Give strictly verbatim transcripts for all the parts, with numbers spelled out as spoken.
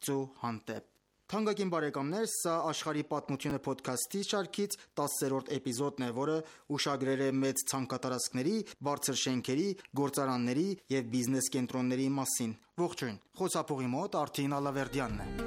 Աստծո հանդեպ։ Թանկագին բարեկամներ, սա աշխարհի պատմությունը ոդքասթի շարքից տասներորդ էպիզոդն է, որը ուշագրեր է մեծ ցանկատարածքների, բարձր շենքերի, գործարանների եւ բիզնես կենտրոնների մասին։ Ողջույն։ Խոսափողի մոտ Արթին Ալավերդյանն է։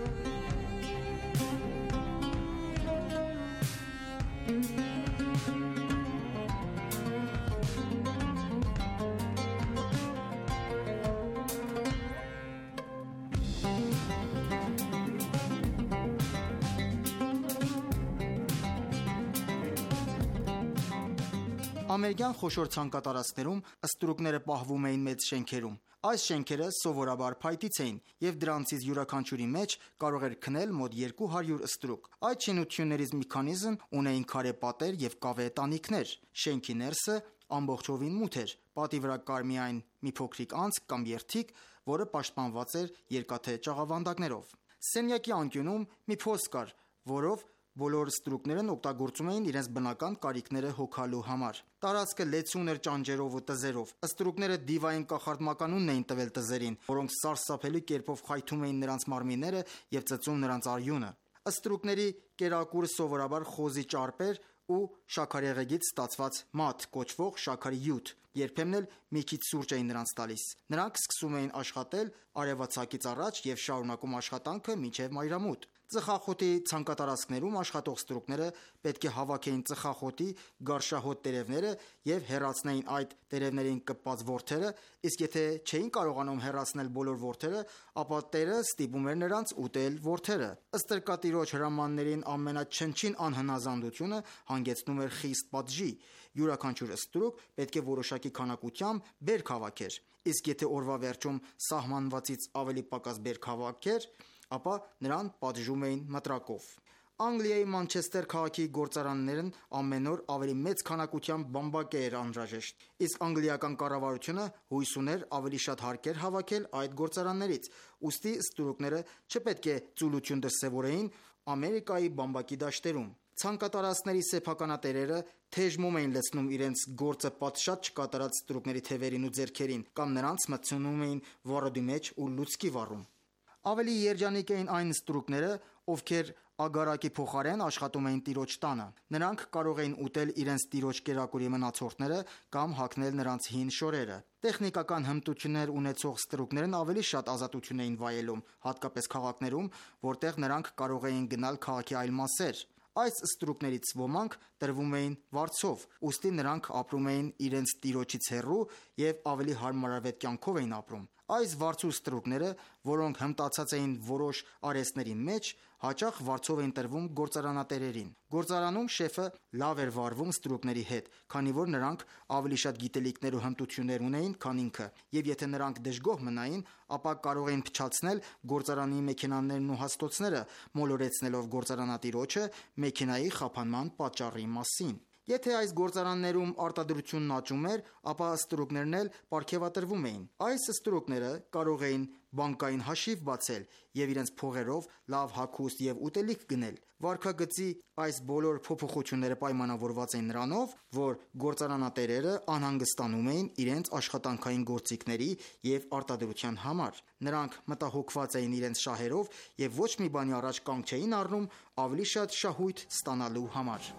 Ամերիկյան խոշոր ցանկատարածքներում ստրուկները պահվում էին մեծ շենքերում։ Այս շենքերը սովորաբար փայտից էին, եւ դրանցից յուրաքանչյուրի մեջ կարող էր քնել մոտ երկու հարյուր ստրուկ։ Այդ շինություններից մի քանիսն ունեին քարե պատեր եւ կավե տանիքներ։ Շենքի ներսը ամբողջովին մութ էր։ Պատի վրա կար միայն մի փոքրիկ անցք կամ երթիկ, որը պաշտպանված էր երկաթե ճաղավանդակներով։ Սենյակի անկյունում մի փոս կար, որով բոլոր ստրուկներն օգտագործում էին իրենց բնական կարիքները հոգալու համար։ Տարածքը լեցուն էր ճանճերով ու տզերով։ Ստրուկները դիվային կախարդմականունն էին տվել տզերին, որոնք սարսափելի կերպով խայթում էին նրանց մարմինները եւ ծծում նրանց արյունը։ Ստրուկների կերակուրը սովորաբար խոզի ճարպեր ու շաքարեղեգից ստացված մատ կոչվող շաքարի յուտ, երբեմն էլ մի քիչ սուրճ էին նրանց տալիս։ Նրանք սկսում էին աշխատել արևածագից առաջ եւ շարունակում աշխատանքը մինչեւ մայրամուտ։ Ծխախոտի ցանկատարածքներում աշխատող ստրուկները պետք է հավաքեին ծխախոտի գարշահոտ տերևները եւ հեռացնեին այդ տերևներին կպած ворթերը, իսկ եթե չէին կարողանում հեռացնել բոլոր ворթերը, ապա տերը ստիպում էր նրանց ուտել ворթերը։ Ստրկատիրոջ հրամաններին ամենաչնչին անհնազանդությունը հանգեցնում էր խիստ պատժի։ Յուրաքանչյուր ստրուկ պետք է որոշակի քանակությամբ բերք հավաքեր, իսկ եթե օրվա վերջում սահմանվածից ավելի պակաս բերք հավաքեր, ապա նրան պատժում էին մտրակով։ Անգլիայի Մանչեսթեր քաղաքի գործարաններն ամեն օր ավելի մեծ քանակությամբ բամբակե էր անհրաժեշտ, իսկ անգլիական կառավարությունը հույս ուներ ավելի շատ հարկեր հավաքել այդ գործարաններից, ուստի ստրուկները չպետք է ծուլություն դրսևորեին Ամերիկայի բամբակի դաշտերում։ Ցանկատարածքների սեփականատերերը թեժմում էին լցնում իրենց գործը պատշաճ չկատարած ստրուկների թևերին ու ձեռքերին, կամ նրանց մտցնում էին վառոդի մեջ ու լուցկի վառում։ Ավելի երջանիկ էին այն ստրուկները, ովքեր ագարակի փոխարեն աշխատում էին տիրոջ տանը։ Նրանք կարող էին ուտել իրենց տիրոջ կերակուրի մնացորդները կամ հագնել նրանց հին շորերը։ Տեխնիկական հմտություններ ունեցող ստրուկներն ավելի շատ ազատություն էին վայելում, հատկապես քաղաքներում, որտեղ նրանք կարող էին գնալ քաղաքի այլ մասեր։ Այս ստրուկներից ոմանք տրվում էին վարձով, ուստի նրանք ապրում էին իրենց տիրոջից հեռու եւ ավելի հարմարավետ կյանքով էին ապրում։ Այս վարձու ստրուկները, որոնք հմտացած էին որոշ արհեստների մեջ, հաճախ վարձով էին տրվում գործարանատերերին։ Գործարանում շեֆը լավ էր վարվում ստրուկների հետ, քանի որ նրանք ավելի շատ գիտելիքներ ու հմտություններ ունեին, քան ինքը, եւ եթե նրանք դժգոհ մնային, ապա կարող էին փչացնել գործարանի մեքենաներն ու հաստոցները, մոլորեցնելով գործարանատիրոջը մեքենայի խափանման պատճառի մասին։ Եթե այս գործարաններում արտադրությունն աճում էր, ապա ստրուկներն էլ պարգևատրվում էին։ Այս ստրուկները կարող էին բանկային հաշիվ բացել եւ իրենց փողերով լավ հագուստ եւ ուտելիք գնել։ Վարքագծի այս բոլոր փոփոխությունները պայմանավորված էին նրանով, որ գործարանատերերը անհանգստանում էին իրենց աշխատանքային գործիքների եւ արտադրության համար։ Նրանք մտահոգված էին իրենց շահերով եւ ոչ մի բանի առաջ կանգ չէին առնում ավելի շատ շահույթ ստանալու համար։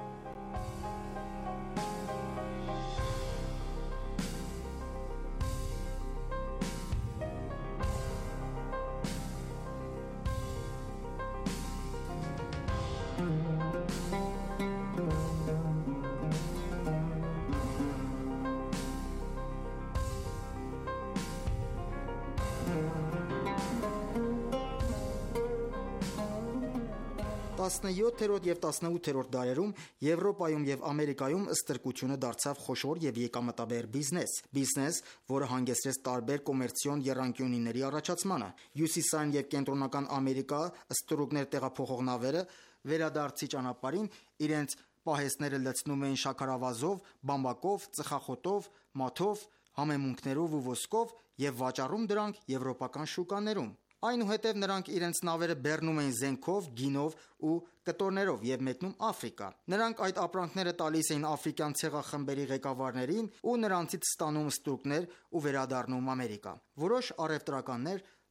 տասնյոթերորդ եւ տասնութերորդ դարերում Եվրոպայում եւ Ամերիկայում ստրկությունը դարձավ խոշոր եւ եկամտաբեր բիզնես։ Բիզնես, որը հանգեցրեց տարբեր կոմերցիոն եռանկյունիների առաջացմանը։ Հյուսիսային եւ կենտրոնական Ամերիկա ստրուկներ տեղափոխող նավերը վերադարձի ճանապարհին իրենց պահեստները լցնում էին շաքարավազով, բամբակով, ծխախոտով, մաթով, համեմունքներով ու ոսկով եւ վաճառում դրանք եվրոպական շուկաներում։ Այնուհետև նրանք իրենց նավերը բեռնում էին զենքով, գինով ու կտորներով եւ մեկնում Աֆրիկա։ Նրանք այդ ապրանքները տալիս էին աֆրիկյան ցեղախմբերի ղեկավարներին ու նրանցից ստանում ստրուկներ ու վերադառնում Ամերիկա։ Որոշ առևտրականներ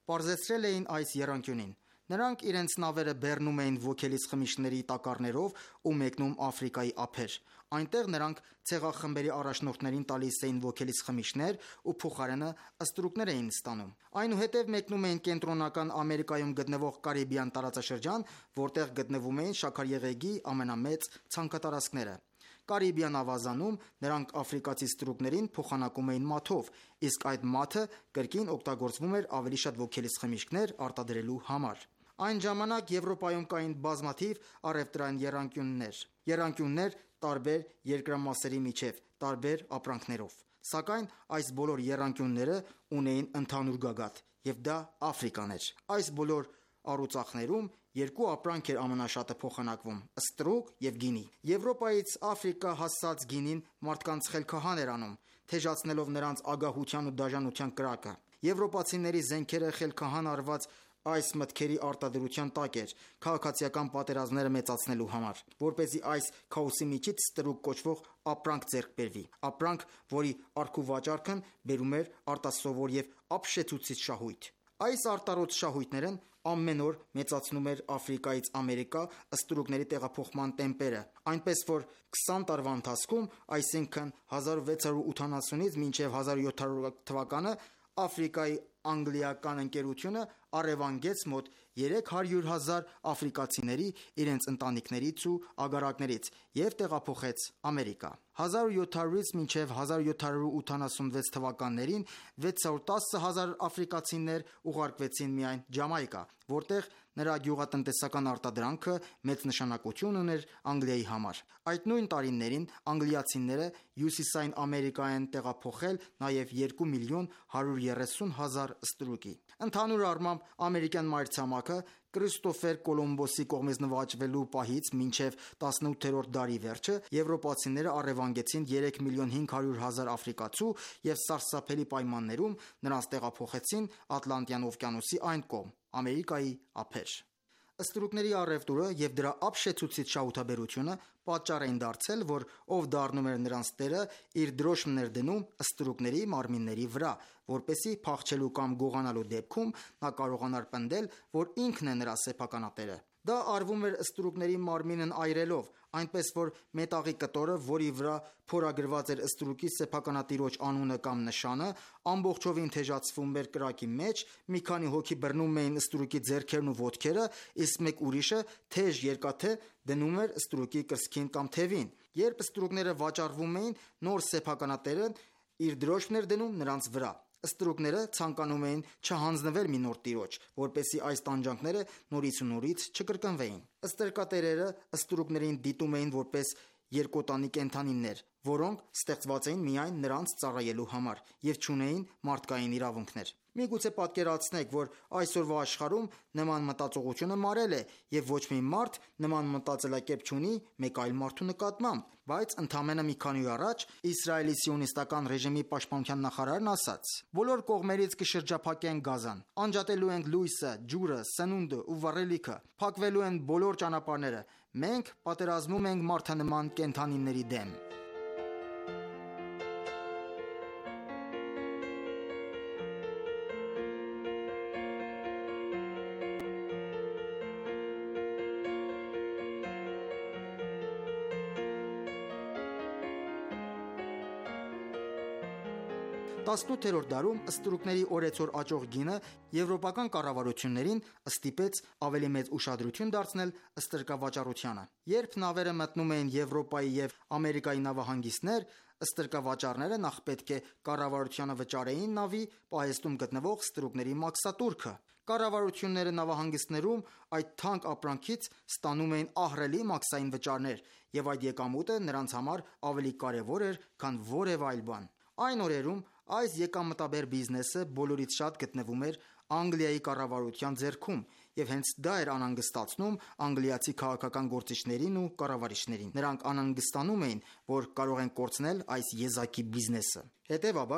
պարզեցրել էին այս եռանկյունին։ Նրանք իրենց նավերը բեռնում էին ոգելից խմիչքների տակառներով ու մեկնում Աֆրիկայի ափեր։ Այնտեղ նրանք ցեղախմբերի առաջնորդներին տալիս էին ոգելից խմիչքներ ու փոխարենը ստրուկներ էին ստանում։ Այնուհետև մեկնում էին Կենտրոնական Ամերիկայում գտնվող Կարիբյան տարածաշրջան, որտեղ գտնվում էին շաքարեղեգի ամենամեծ ցանքատարածքները։ Կարիբյան ավազանում նրանք աֆրիկացի ստրուկներին փոխանակում էին մաթով, իսկ այդ մաթը կրկին օգտագործվում էր ավելի շատ ոգելից խմիչքներ արտադրելու համար։ Այն ժամանակ Եվրոպայում կային բազմաթիվ առևտրային եռանկյուններ։ Եռանկյուններ տարբեր երկրամասերի միջև, տարբեր ապրանքներով։ Սակայն այս բոլոր եռանկյունները ունեին ընդհանուր գագաթ, եւ դա Աֆրիկան էր։ Այս բոլոր առուծախներում երկու ապրանք էր ամենաշատը փոխանակվում՝ ստրուկ եւ գինի։ Եվրոպայից Աֆրիկա հասած գինին մարդկանց խելքահան էր անում, թեժացնելով նրանց ագահության ու դաժանության կրակը։ Եվրոպացիների զենքերը խելքահան արված այս մտքերի արտադրության տակ էր քաղաքացիական պատերազմները մեծացնելու համար, որպեսզի այս քաոսի միջից ստրուկ կոչվող ապրանք ձեռք բերվի, ապրանք, որի առքու վաճառքն բերում էր արտասովոր եւ ապշեցուցիչ շահույթ։ Այս արտարոց շահույթներն ամեն օր մեծացնում էր Աֆրիկայից Ամերիկա ստրուկների տեղափոխման տեմպերը, այնպես որ քսան տարվա ընթացքում, այսինքն հազար վեց հարյուր ութանասունից մինչև հազար յոթ հարյուր թվականը, Աֆրիկայի անգլիական ընկերությունը առևանգեց մոտ երեք հարյուր հազար աֆրիկացիների իրենց ընտանիքներից ու ագարակներից և տեղափոխեց Ամերիկա։ հազար յոթ հարյուրից մինչև հազար յոթ հարյուր ութանասունվեց թվականներին վեց հարյուր տասը հազար աֆրիկացիներ ուղարկվեցին միայն Ջամայկա, որտեղ նրա գյուղատնտեսական արտադրանքը մեծ նշանակություն ուներ Անգլիայի համար։ Այդ նույն տարիներին անգլիացիները Հյուսիսային Ամերիկա են տեղափոխել նաև երկու միլիոն հարյուր երեսուն հազար ստրուկի։ Ընդհանուր առմամբ ամերիկյան մայրցամաքը Քրիստոֆեր Կոլումբոսի կողմից նվաճվելու պահից մինչև տասնութերորդ դարի վերջը եվրոպացիները առևանգեցին երեք միլիոն հինգ հարյուր հազար աֆրիկացու և սարսափելի պայմաններում նրանց տեղափոխեցին Ատլանտյան օվկիանոսի այն կողմ՝ Ամերիկայի ափեր։ Ստրուկների առևտուրը և դրա ապշեցուցիչ շահութաբերությունը պատճառ էին դարձել, որ ով դառնում էր նրանց տերը, իր դրոշմն էր դնում ստրուկների մարմինների վրա, որպեսզի փախչելու կամ գողանալու դեպքում նա կարողանար պնդել, որ ինքն է նրա սեփականատերը։ Դա արվում էր ստրուկների մարմինն այրելով, այնպես որ մետաղի կտորը, որի վրա փորագրված էր ստրուկի սեփականատիրոջ անունը կամ նշանը, ամբողջովին թեժացվում էր կրակի մեջ, մի քանի հոգի բռնում էին ստրուկի ձեռքերն ու ոտքերը, իսկ մեկ ուրիշը թեժ երկաթե դնում էր ստրուկի կրծքին կամ թևին։ Երբ ստրուկները վաճառվում էին, նոր սեփականատերը իր դրոշմն էր դնում նրանց վրա։ Ստրուկները ցանկանում էին չհանձնվել մի նոր տիրոջ, որպեսզի այս տանջանքները նորից ու նորից չկրկնվեին։ Ստրկատերերը ստրուկներին դիտում էին որպես երկոտանի կենդանիներ, որոնք ստեղծված էին միայն նրանց ծառայելու համար և չունեին մարդկային իրավունքներ։ Միգուցե պատկերացնեք, որ այսօրվա աշխարհում նման մտածողությունը մարել է և ոչ մի մարդ նման մտածելակերպ չունի մեկ այլ մարդու նկատմամբ, բայց ընդամենը մի քանի օր առաջ Իսրայելի սիոնիստական ռեժիմի պաշտպանության նախարարն ասաց. «Բոլոր կողմերից կշրջափակեն Գազան, անջատելու ենք լույսը, ջուրը, սնունդը ու վառելիքը, փակվելու են բոլոր ճանապարհները, մենք պատերազմում ենք մարդանման կենդանիների դեմ»։ տասնութերորդ դարում ստրուկների օրեցօր աճող գինը եվրոպական կառավարություններին ստիպեց ավելի մեծ ուշադրություն դարձնել ստրկավաճառությանը։ Երբ նավերը մտնում էին Եվրոպայի և Ամերիկայի նավահանգիստներ, ստրկավաճառները նախ պետք է կառավարությանը վճարեին նավի պահեստում գտնվող ստրուկների մաքսատուրքը։ Կառավարությունները նավահանգիստներում այդ թանկ ապրանքից ստանում էին ահռելի մաքսային վճարներ, և այդ եկամուտը նրանց համար ավելի կարևոր էր, քան որևէ այլ բան։ Այն օրերում այս եկամտաբեր բիզնեսը բոլորից շատ գտնվում էր Անգլիայի կառավարության ձեռքում, և հենց դա էր անհանգստացնում անգլիացի քաղաքական գործիչներին ու կառավարիչներին։ Նրանք անհանգստանում էին, որ կարող են կորցնել այս եզակի բիզնեսը։ Հետևաբար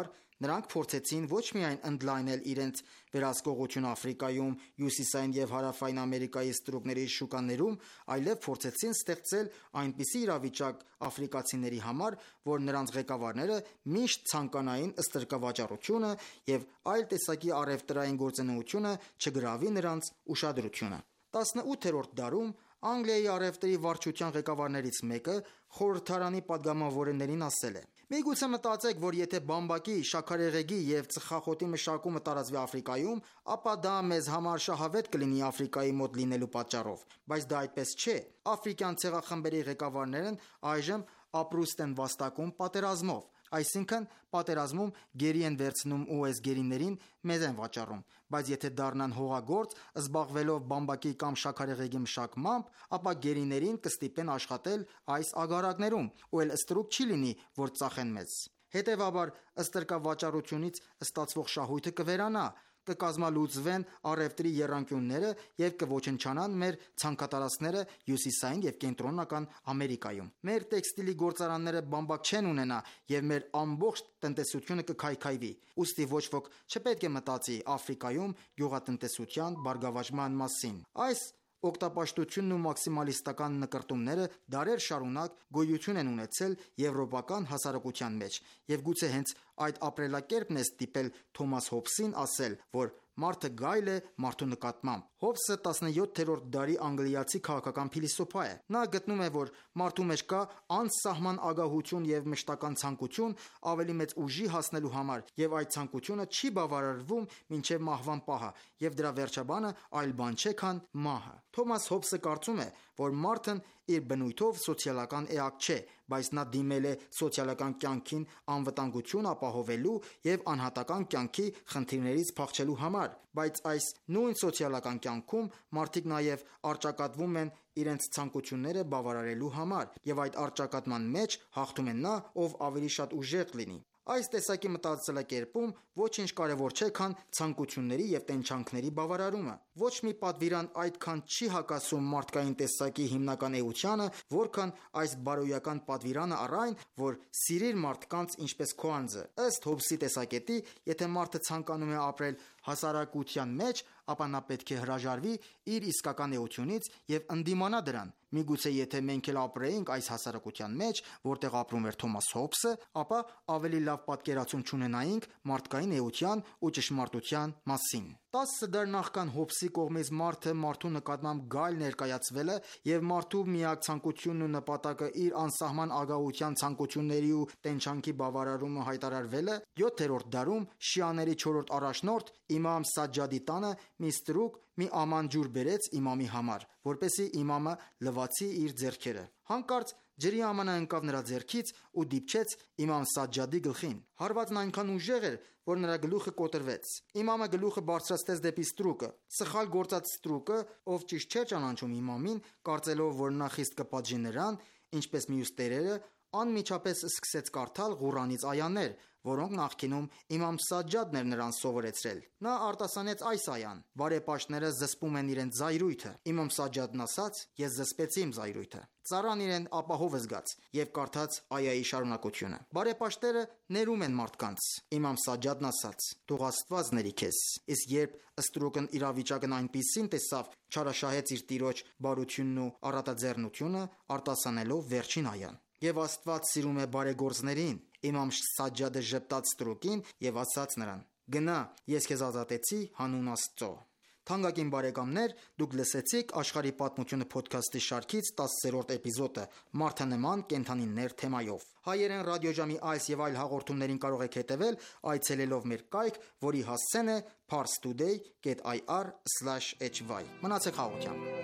Նրանք փորձեցին ոչ միայն ընդլայնել իրենց վերահսկողությունը Աֆրիկայում, Հյուսիսային և Հարավային Ամերիկայի ստրուկների շուկաներում, այլև փորձեցին ստեղծել այնպիսի իրավիճակ աֆրիկացիների համար, որ նրանց ղեկավարները միշտ ցանկանային ստրկավաճառությունը և այլ տեսակի առևտրային գործունեությունը չգրավի նրանց ուշադրությունը։ տասնութերորդ դարում Անգլիայի առևտրի վարչության ղեկավարներից մեկը խորհրդարանի падգամավորներին ասել է. «Միգուցե մտածեք, որ եթե բամբակի, շաքարեղեգի և ծխախոտի մշակումը տարածվի Աֆրիկայում, ապա դա մեզ համար շահավետ կլինի Աֆրիկայի մոտ լինելու պատճառով, բայց դա այդպես չէ։ Աֆրիկյան ցեղախմբերի ղեկավարներն այժմ ապրուստ են վաստակում պատերազմով, այսինքն պատերազմում գերի են վերցնում ու այս գերիներին մեզ են վաճառում, բայց եթե դառնան հողագործ, զբաղվելով բամբակի կամ շաքարեղեգի մշակմամբ, ապա գերիներին կստիպեն աշխատել այս ագարակներում, ու էլ ստրուկ չի լինի, որ ծախեն մեզ։ Հետևաբար ստրկավաճառությունից ստացվող շահույթը կվերանա, կկազմալուծվեն առևտրի եռանկյունները և կոչնչանան մեր ցանքատարածքները Հյուսիսային և Կենտրոնական Ամերիկայում։ Մեր տեքստիլի գործարանները բամբակ չեն ունենա և մեր ամբողջ տնտեսությունը կքայքայվի։ Ուստի ոչ ոք չպետք է մտածի Աֆրիկայում գյուղատնտեսության բարգավաճման մասին։ Այս օգտապաշտությունն ու մաքսիմալիստական նկրտումները դարեր շարունակ գոյություն են ունեցել եվրոպական հասարակության մեջ, և գուցե հենց այդ ապրելակերպն է ստիպել Թոմաս Հոբսին ասել, որ մարդը գայլ է մարդու նկատմամբ։ Հոբսը տասնյոթերորդ դարի անգլիացի քաղաքական փիլիսոփա է։ Նա գտնում է, որ մարդու մեջ կա անսահման ագահություն և մշտական ցանկություն ավելի մեծ ուժի հասնելու համար, և այդ ցանկությունը չի բավարարվում մինչև մահվան պահը, և դրա վերջաբանը այլ բան չէ, քան մահը։ Թոմաս Հոբսը կարծում է, որ մարդն իր բնույթով սոցիալական էակ չէ, բայց նա դիմել է սոցիալական կյանքին անվտանգություն ապահովելու և անհատական կյանքի խնդիրներից փախչելու համար, բայց այս նույն սոցիալական կյանքում մարդիկ նաև առճակատվում են իրենց ցանկությունները բավարարելու համար, և այդ առճակատման մեջ հաղթում է նա, ով ավելի շատ ուժեղ լինի։ Այս տեսակի մտածելակերպում ոչինչ կարևոր չէ, քան ցանկությունների և տենչանքների բավարարումը։ Ոչ մի պատվիրան այդքան չի հակասում մարդկային տեսակի հիմնական էությանը, որքան այս բարոյական պատվիրանը առ այն, որ սիրիր մարդկանց ինչպես քո անձը։ Ըստ Հոբսի տեսակետի, եթե մարդը ցանկանում է ապրել հասարակության մեջ, ապա նա պետք է հրաժարվի իր իսկական էությունից և ընդդիմանա դրան։ Միգուցե եթե մենք էլ ապրեինք այս հասարակության մեջ, որտեղ ապրում էր Թոմաս Հոբսը, ապա ավելի լավ պատկերացում չունենայինք մարդկային էության ու ճշմարտության մասին։ Տասը դար նախքան Հոբսի կողմից մարդը մարդու նկատմամբ գայլ ներկայացվելը և մարդու միակ ցանկությունն ու նպատակը իր անսահման ագահության, ցանկությունների ու տենչանքի բավարարումը հայտարարվելը, յոթերորդ դարում շիաների չորրորդ առաջնորդ Իմամ Սաջադի տանը մի ստրուկ մի աման ջուր բերեց իմամի համար, որպեսզի իմամը լվացի իր ձեռքերը։ Հանկարծ ջրի ամանը ընկավ նրա ձեռքից ու դիպչեց Իմամ Սաջադի գլխին։ Հարվածն այնքան ուժեղ էր, որ նրա գլուխը կոտրվեց։ Իմամը գլուխը բարձրացրեց դեպի ստրուկը։ Սխալ գործած ստրուկը, ով ճիշտ չէր ճանաչում իմամին, կարծելով, որ նա խիստ կպատժի նրան, ինչպես մյուս տերերը, անմիջապես սկսեց կարդալ Ղուրանից այաներ, որոնք նախկինում Իմամ Սաջադն էր նրան սովորեցրել։ Նա արտասանեց այս այան. «Բարեպաշտները զսպում են իրենց զայրույթը»։ Իմամ Սաջադն ասաց. «Ես զսպեցի իմ զայրույթը»։ Ծառան իրեն ապահով զգաց և կարդաց այայի շարունակությունը. «Բարեպաշտները ներում են մարդկանց»։ Իմամ Սաջադն ասաց. «Թող Աստված ների քեզ»։ Իսկ երբ ստրուկն իրավիճակն այնպիսին տեսավ, չարաշահեց իր տիրոջ բարությունն ու առատաձեռնությունը, արտասանելով վերջին այան. «Եվ Աստված սիրում է բարեգործներին»։ Իմամ Սաջադը ժպտաց ստրուկին և ասաց նրան. «Գնա, ես քեզ ազատեցի հանուն Աստծո»։ Թանկագին բարեկամներ, դուք լսեցիք Աշխարհի պատմությունը փոդքասթի շարքից տասներորդ էպիզոդը՝ Մարդանման կենդանիներ թեմայով։ Հայերեն ռադիոժամի այս և այլ հաղորդումներին կարող եք հետևել այցելելով մեր կայք, որի հասցեն է parstoday dot i r slash h y։ Մնացեք խաղաղությամբ։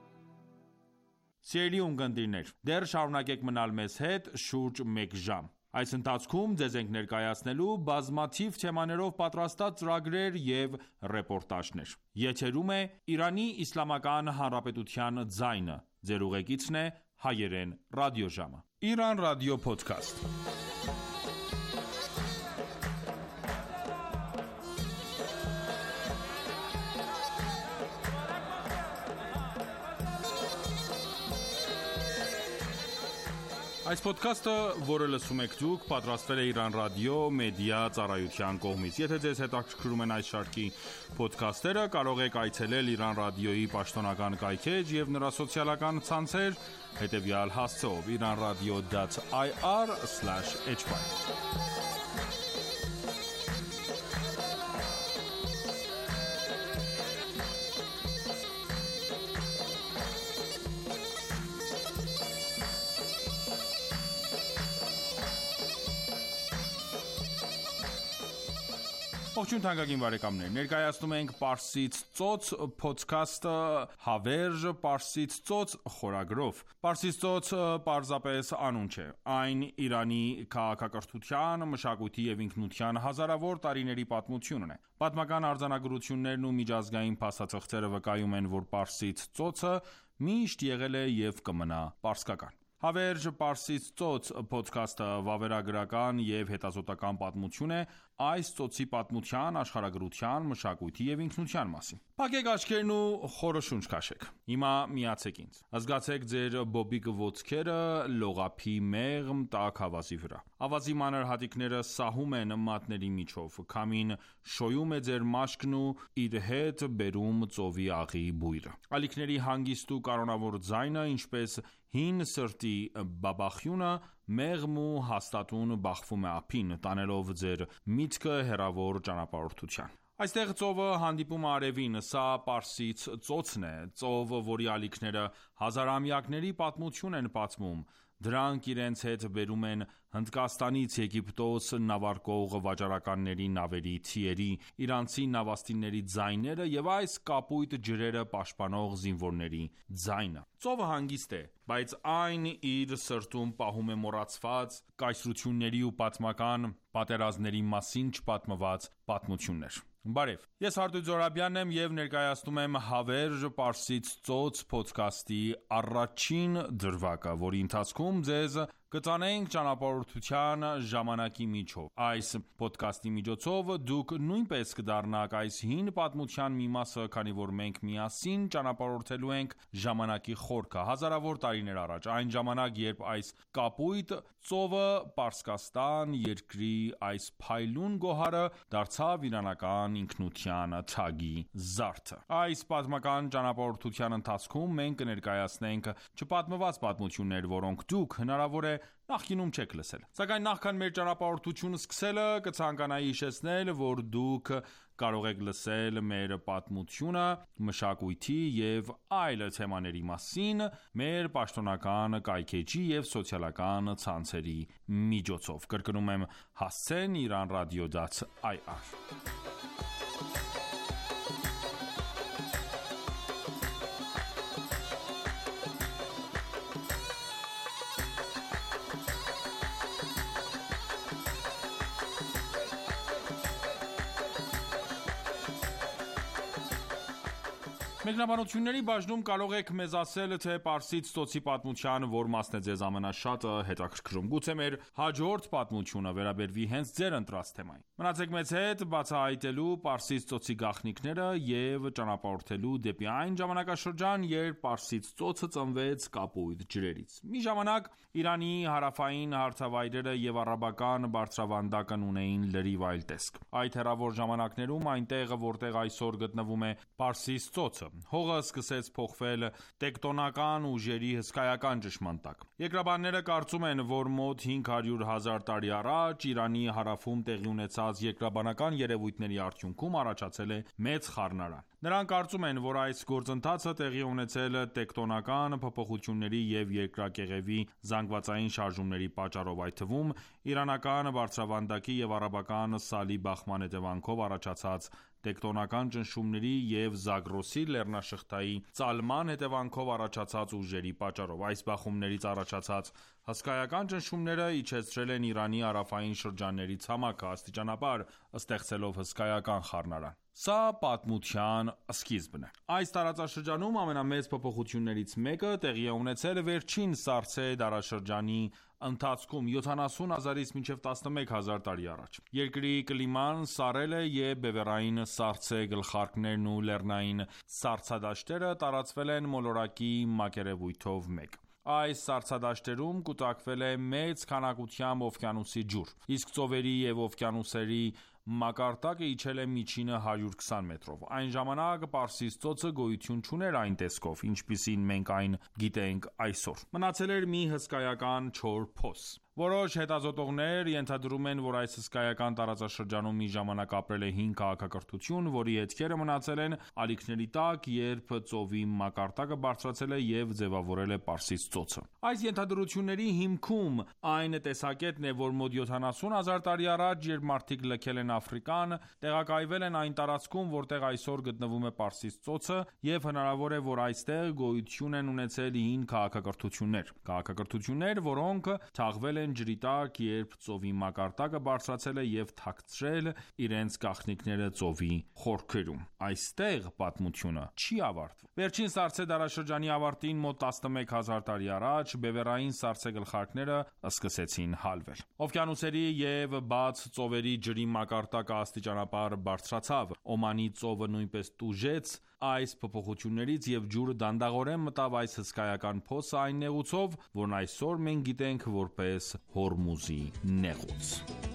Սիրելի ունկնդիրներ, դեռ շարունակեք մնալ մեզ հետ շուրջ մեկ ժամ։ Այս ընթացքում ձեզ ենք ներկայացնելու բազմաթիվ թեմաներով պատրաստած ծրագրեր և ռեպորտաժներ։ Եթերում է Իրանի Իսլամական Հանրապետության ձայնը։ Ձեր ուղեկիցն է Հայերեն ռադիոժամը։ Իրան ռադիո փոդքասթ։ Այս ոդքասթը, որը լսում եք դուք, պատրաստվել է Իրան ռադիո մեդիա ծառայության կողմից։ Եթե ձեզ հետաքրքրում են այս շարքի ոդքասթերը, կարող եք այցելել Իրան ռադիոյի պաշտոնական կայքէջ և նրա սոցիալական ցանցեր հետևյալ հասցեով՝ iranradio dot i r slash h y։ Ողջույն թանկագին բարեկամներ, ներկայացնում ենք Պարսից ծոց փոդքասթը հավերժ Պարսից ծոց խորագրով։ Պարսից ծոց պարզապես անուն չէ, այն Իրանի քաղաքակրթության, մշակույթի և ինքնության հազարավոր տարիների պատմությունն է։ Պատմական արձանագրություններն ու միջազգային փաստաթղթերը վկայում են, որ Պարսից ծոցը միշտ եղել է և կմնա պարսկական։ Հավերժ Պարսից ծոց փոդքասթը վավերագրական և հետազոտական պատմություն է այս ծոցի պատմության, աշխարհագրության, մշակույթի և ինքնության մասին։ Փակեք աչքերն ու խորը շունչ քաշեք։ Հիմա միացեք ինձ։ Զգացեք ձեր բոբիկ ոտքերը լողափի մեղմ տաք ավազի վրա։ Ավազի մանր հատիկները սահում են մատների միջով, քամին շոյում է ձեր մաշկն ու իր հետ բերում ծովի աղի բույրը։ Ալիքների հանգիստ ու կանոնավոր ձայնը, ինչպես հին սրտի բաբախյունը, մեղմ ու հաստատուն բախվում է ափին, տանելով ձեր միտքը հեռավոր ճանապարհորդության։ Այստեղ ծովը հանդիպում է արևին, սա Պարսից ծոցն է, ծով, որի ալիքները հազարամյակների պատմություն են պատմում։ Դրանք իրենց հետ բերում են Հնդկաստանից Եգիպտոս նավարկող վաճառականների նավերի թիերի, իրանցի նավաստիների ձայները և այս կապույտ ջրերը պաշտպանող զինվորների ձայնը։ Ծովը հանգիստ է, բայց այն իր սրտում պահում է մոռացված կայսրությունների ու պատմական պատերազմների մասին չպատմված պատմություններ։ Բարև, ես Հարտույց Զոհրաբյանն եմ և ներկայացնում եմ Հավերժ Պարսից ծոց փոդքասթի առաջին դրվագը, որի ընթացքում ձեզ կտանենք ճանապարհորդության ժամանակի միջով։ Այս փոդքասթի միջոցով դուք նույնպես կդառնաք այս հին պատմության մի մասը, քանի որ մենք միասին ճանապարհորդելու ենք ժամանակի խորքը, հազարավոր տարիներ առաջ, այն ժամանակ, երբ այս կապույտ ծովը Պարսկաստան երկրի այս փայլուն գոհարը դարձավ իրանական ինքնության թագի զարդը։ Այս պատմական ճանապարհորդության ընթացքում մենք կներկայացնենք չպատմված պատմություններ, որոնք դուք հնարավոր է նախկինում չեք լսել։ Սակայն նախքան մեր ճանապարհորդությունը սկսելը, կցանկանայի հիշեցնել, որ դուք կարող եք լսել մեր պատմությունը, մշակույթի և այլ թեմաների մասին մեր պաշտոնական կայքէջի և սոցիալական ցանցերի միջոցով։ Կրկնում եմ, հասցեն iranradio dot i r։ Մեկնաբանությունների բաժնում կարող եք մեզ ասել, թե Պարսից ծոցի պատմության որ մասն է ձեզ ամենաշատը հետաքրքրում։ Գուցե մեր հաջորդ պատմությունը վերաբերվի հենց ձեր ընտրած թեմային։ Մնացեք մեզ հետ բացահայտելու Պարսից ծոցի գաղտնիքները և ճանապարհորդելու դեպի այն ժամանակաշրջան, երբ Պարսից ծոցը ծնվեց կապույտ ջրերից։ Մի ժամանակ Իրանի հարավային հարթավայրերը և առաբական բարձրավանդակն ունեին լրիվ այլ տեսք։ Այդ հեռավոր ժամանակներում այնտեղ, որտեղ այսօր գտնվում է Պարսից ծոցը, հողը սկսեց փոխվել տեկտոնական ուժերի հսկայական ճնշման տակ։ Երկրաբանները կարծում են, որ մոտ հինգ հարյուր հազար տարի առաջ Իրանի հարավում տեղի ունեցած երկրաբանական երևույթների արդյունքում առաջացել է մեծ խառնարան։ Նրանք կարծում են, որ այս գործընթացը տեղի ունեցել տեկտոնական փոփոխությունների և երկրակեղևի զանգվածային շարժումների պատճառով, այդ թվում իրանական բարձրավանդակի և առաբական սալի բախման հետևանքով առաջացած տեկտոնական ճնշումների և Զագրոսի լեռնաշղթայի ծալման հետևանքով առաջացած ուժերի պատճառով։ Այս բախումներից առաջացած Հսկայական ճնշումները իջեցրել են Իրանի հարավային շրջանների ցամաքը, աստիճանաբար ստեղծելով հսկայական խառնարան։ Սա պատմության սկիզբն է։ Այս տարածաշրջանում ամենամեծ փոփոխություններից մեկը տեղի է ունեցել վերջին Սարսե դարաշրջանի ընթացքում յոթանասուն հազարից մինչև տասնմեկ հազար տարի առաջ։ Երկրի կլիման սառել է և բևեռային սառցե գլխարկներն ու լեռնային սառցադաշտերը տարածվել են մոլորակի մակերևույթով մեկ։ Այս սառցադաշտերում կուտակվել է մեծ քանակությամբ օվկիանոսի ջուր, իսկ ծովերի և օվկիանոսերի մակարդակը իջել է միջինը հարյուր քսան մետրով։ Այն ժամանակ Պարսից ծոցը գոյություն չուներ այն տեսքով, ինչպիսին մենք այն գիտենք այսօր։ Մնացել էր մի հսկայական չոր փոս։ Որոշ հետազոտողներ ենթադրում են, որ այս հսկայական տարածաշրջանում մի ժամանակ ապրել է հին քաղաքակրթություն, որի հետքերը մնացել են ալիքների տակ, երբ ծովի մակարդակը բարձրացել է և ձևավորել է Պարսից ծոցը։ Այս ենթադրությունների հիմքում այն տեսակետն է, որ մոտ յոթանասուն հազար տարի առաջ, երբ մարդիկ լքել են Աֆրիկան, տեղակայվել են այն տարածքում, որտեղ այսօր գտնվում է Պարսից ծոցը, և հնարավոր է, որ այստեղ գոյություն են ունեցել հին քաղաքակրթություններ։ Քաղաքակրթություններ, որոնք թաղվել են ջրի տակ, երբ ծովի մակարդակը բարձրացել է և թաքցրել իրենց գաղտնիքները ծովի խորքերում։ Այստեղ պատմությունը չի ավարտվում։ Վերջին Սարսե դարաշրջանի ավարտին, մոտ տասնմեկ հազար տարի առաջ, բևեռային սառցե գլխարկները սկսեցին հալվել։ Օվկիանոսերի և բաց ծովերի ջրի մակարդակը աստիճանաբար բարձրացավ։ Օմանի ծովը նույնպես տուժեց այս փոփոխություններից և ջուրը դանդաղորեն մտավ այս հսկայական փոսը այն նեղուցով, որն այսօր մենք գիտենք որպես Հորմուզի նեղուց։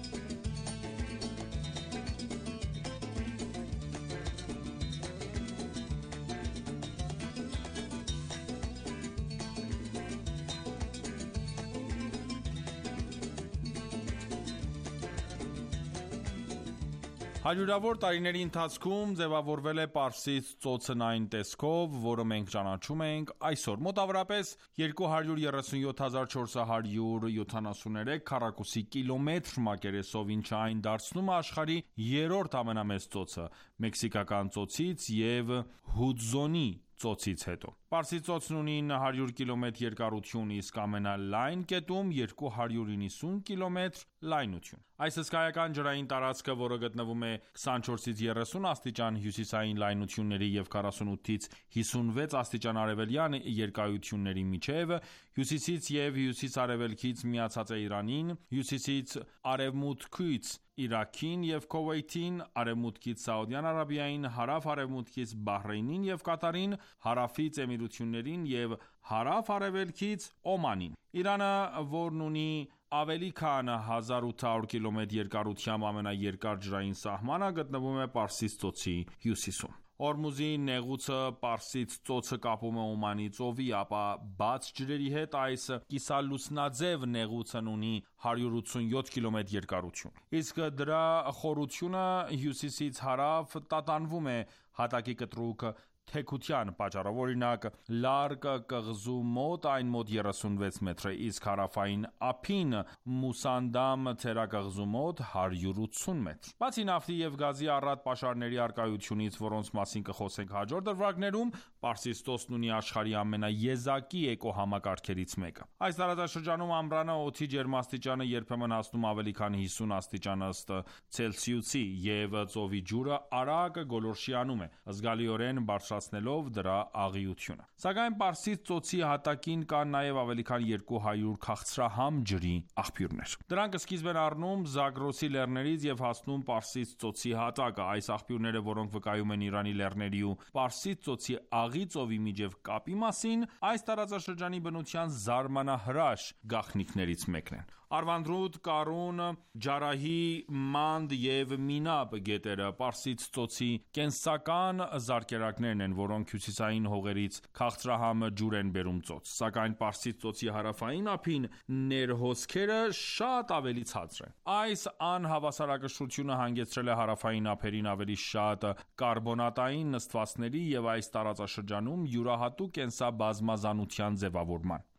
Հարյուրավոր տարիների ընթացքում ձևավորվել է Պարսից ծոցն այն տեսքով, որը մենք ճանաչում ենք այսօր։ Մոտավորապես երկու հարյուր երեսունյոթ հազար չորս հարյուր յոթանասուներեք քառակուսի կիլոմետր մակերեսով, ինչը այն դարձնում է աշխարհի երրորդ ամենամեծ ծոցը Մեքսիկական ծոցից և Հուդզոնի ծոցից հետո։ Պարսից ծոցն ունի ինը հարյուր կիլոմետր երկարություն, իսկ ամենալայն կետում երկու հարյուր իննսուն կիլոմետր լայնություն։ Այս հսկայական ջրային տարածքը, որը գտնվում է քսանչորսից երեսուն աստիճան հյուսիսային լայնությունների և քառասունութից հիսունվեց աստիճան արևելյան երկայությունների միջև, հյուսիսից և հյուսիս-արևելքից միացած է Իրանին, հյուսիսից արևմուտքից Իրաքին և Քուվեյթին, արևմուտքից Սաուդյան Արաբիային, հարավ-արևմուտքից Բահրեյնին և Կատարին, հարավից Էմիրություններին և հարավ-արևելքից Օմանին։ Իրանը, որն ունի ավելի քան հազար ութ հարյուր կիլոմետր երկարությամբ ամենաերկար ջրային սահմանը, գտնվում է Պարսից ծոցի հյուսիսում։ Հորմուզի նեղուցը Պարսից ծոցը կապում է Օմանի ծովի, ապա բաց ջրերի հետ այս կիսալուսնաձև նեղուցն ունի հարյուր ութսունյոթ կիլոմետր երկարություն, իսկ դրա խորությունը հյուսիսից հարավ տատանվում է հատակի կտրուկ թեքության պատճառով։ Օրինակ, Լարկ կղզու մոտ այն մոտ երեսունվեց մետր է, իսկ հարավային ափին Մուսանդամ թերակղզու մոտ հարյուր ութսուն մետր։ Բացի նավթի և գազի առատ պաշարների առկայությունից, որոնց մասին կխոսենք հաջորդ դրվագներում, Պարսից ծոցն ունի աշխարհի ամենաեզակի էկոհամակարգերից մեկը։ Այս տարածաշրջանում ամռանը օդի ջերմաստիճանը երբեմն հասնում ավելի քան հիսուն աստիճան ըստ Ցելսիուսի, և ծովի ջուրը արագ գոլորշիանում է, զգալիորեն բարձրացնելով դրա աղիությունը։ Սակայն Պարսից ծոցի հատակին կան նաև ավելի քան երկու հարյուր քաղցրահամ ջրի աղբյուրներ։ Դրանք սկիզբ են առնում Զագրոսի լեռներից և հասնում Պարսից ծոցի հատակը։ Այս աղբյուրները, որոնք վկայում են Իրանի լեռների ու Պարսից ծոցի Աղի ծովի միջև կապի մասին, այս տարածաշրջանի բնության զարմանահրաշ գաղտնիքներից մեկն են։ Արվանդրուտ, Կարուն, Ջարահի, Մանդ և Մինաբ գետերը Պարսից ծոցի կենսական զարկերակներն են, որոնք հյուսիսային հողերից քաղցրահամ ջուր են բերում ծոց։ Սակայն Պարսից ծոցի հարավային ափին ներհոսքերը շատ ավելի ցածր են։ Այս անհավասարակշռությունը հանգեցրել է հարավային ափերին ավելի շատ կարբոնատային նստվածքների և այս տարածաշրջանում յուրահատուկ կենսաբազմազանության ձևավորման։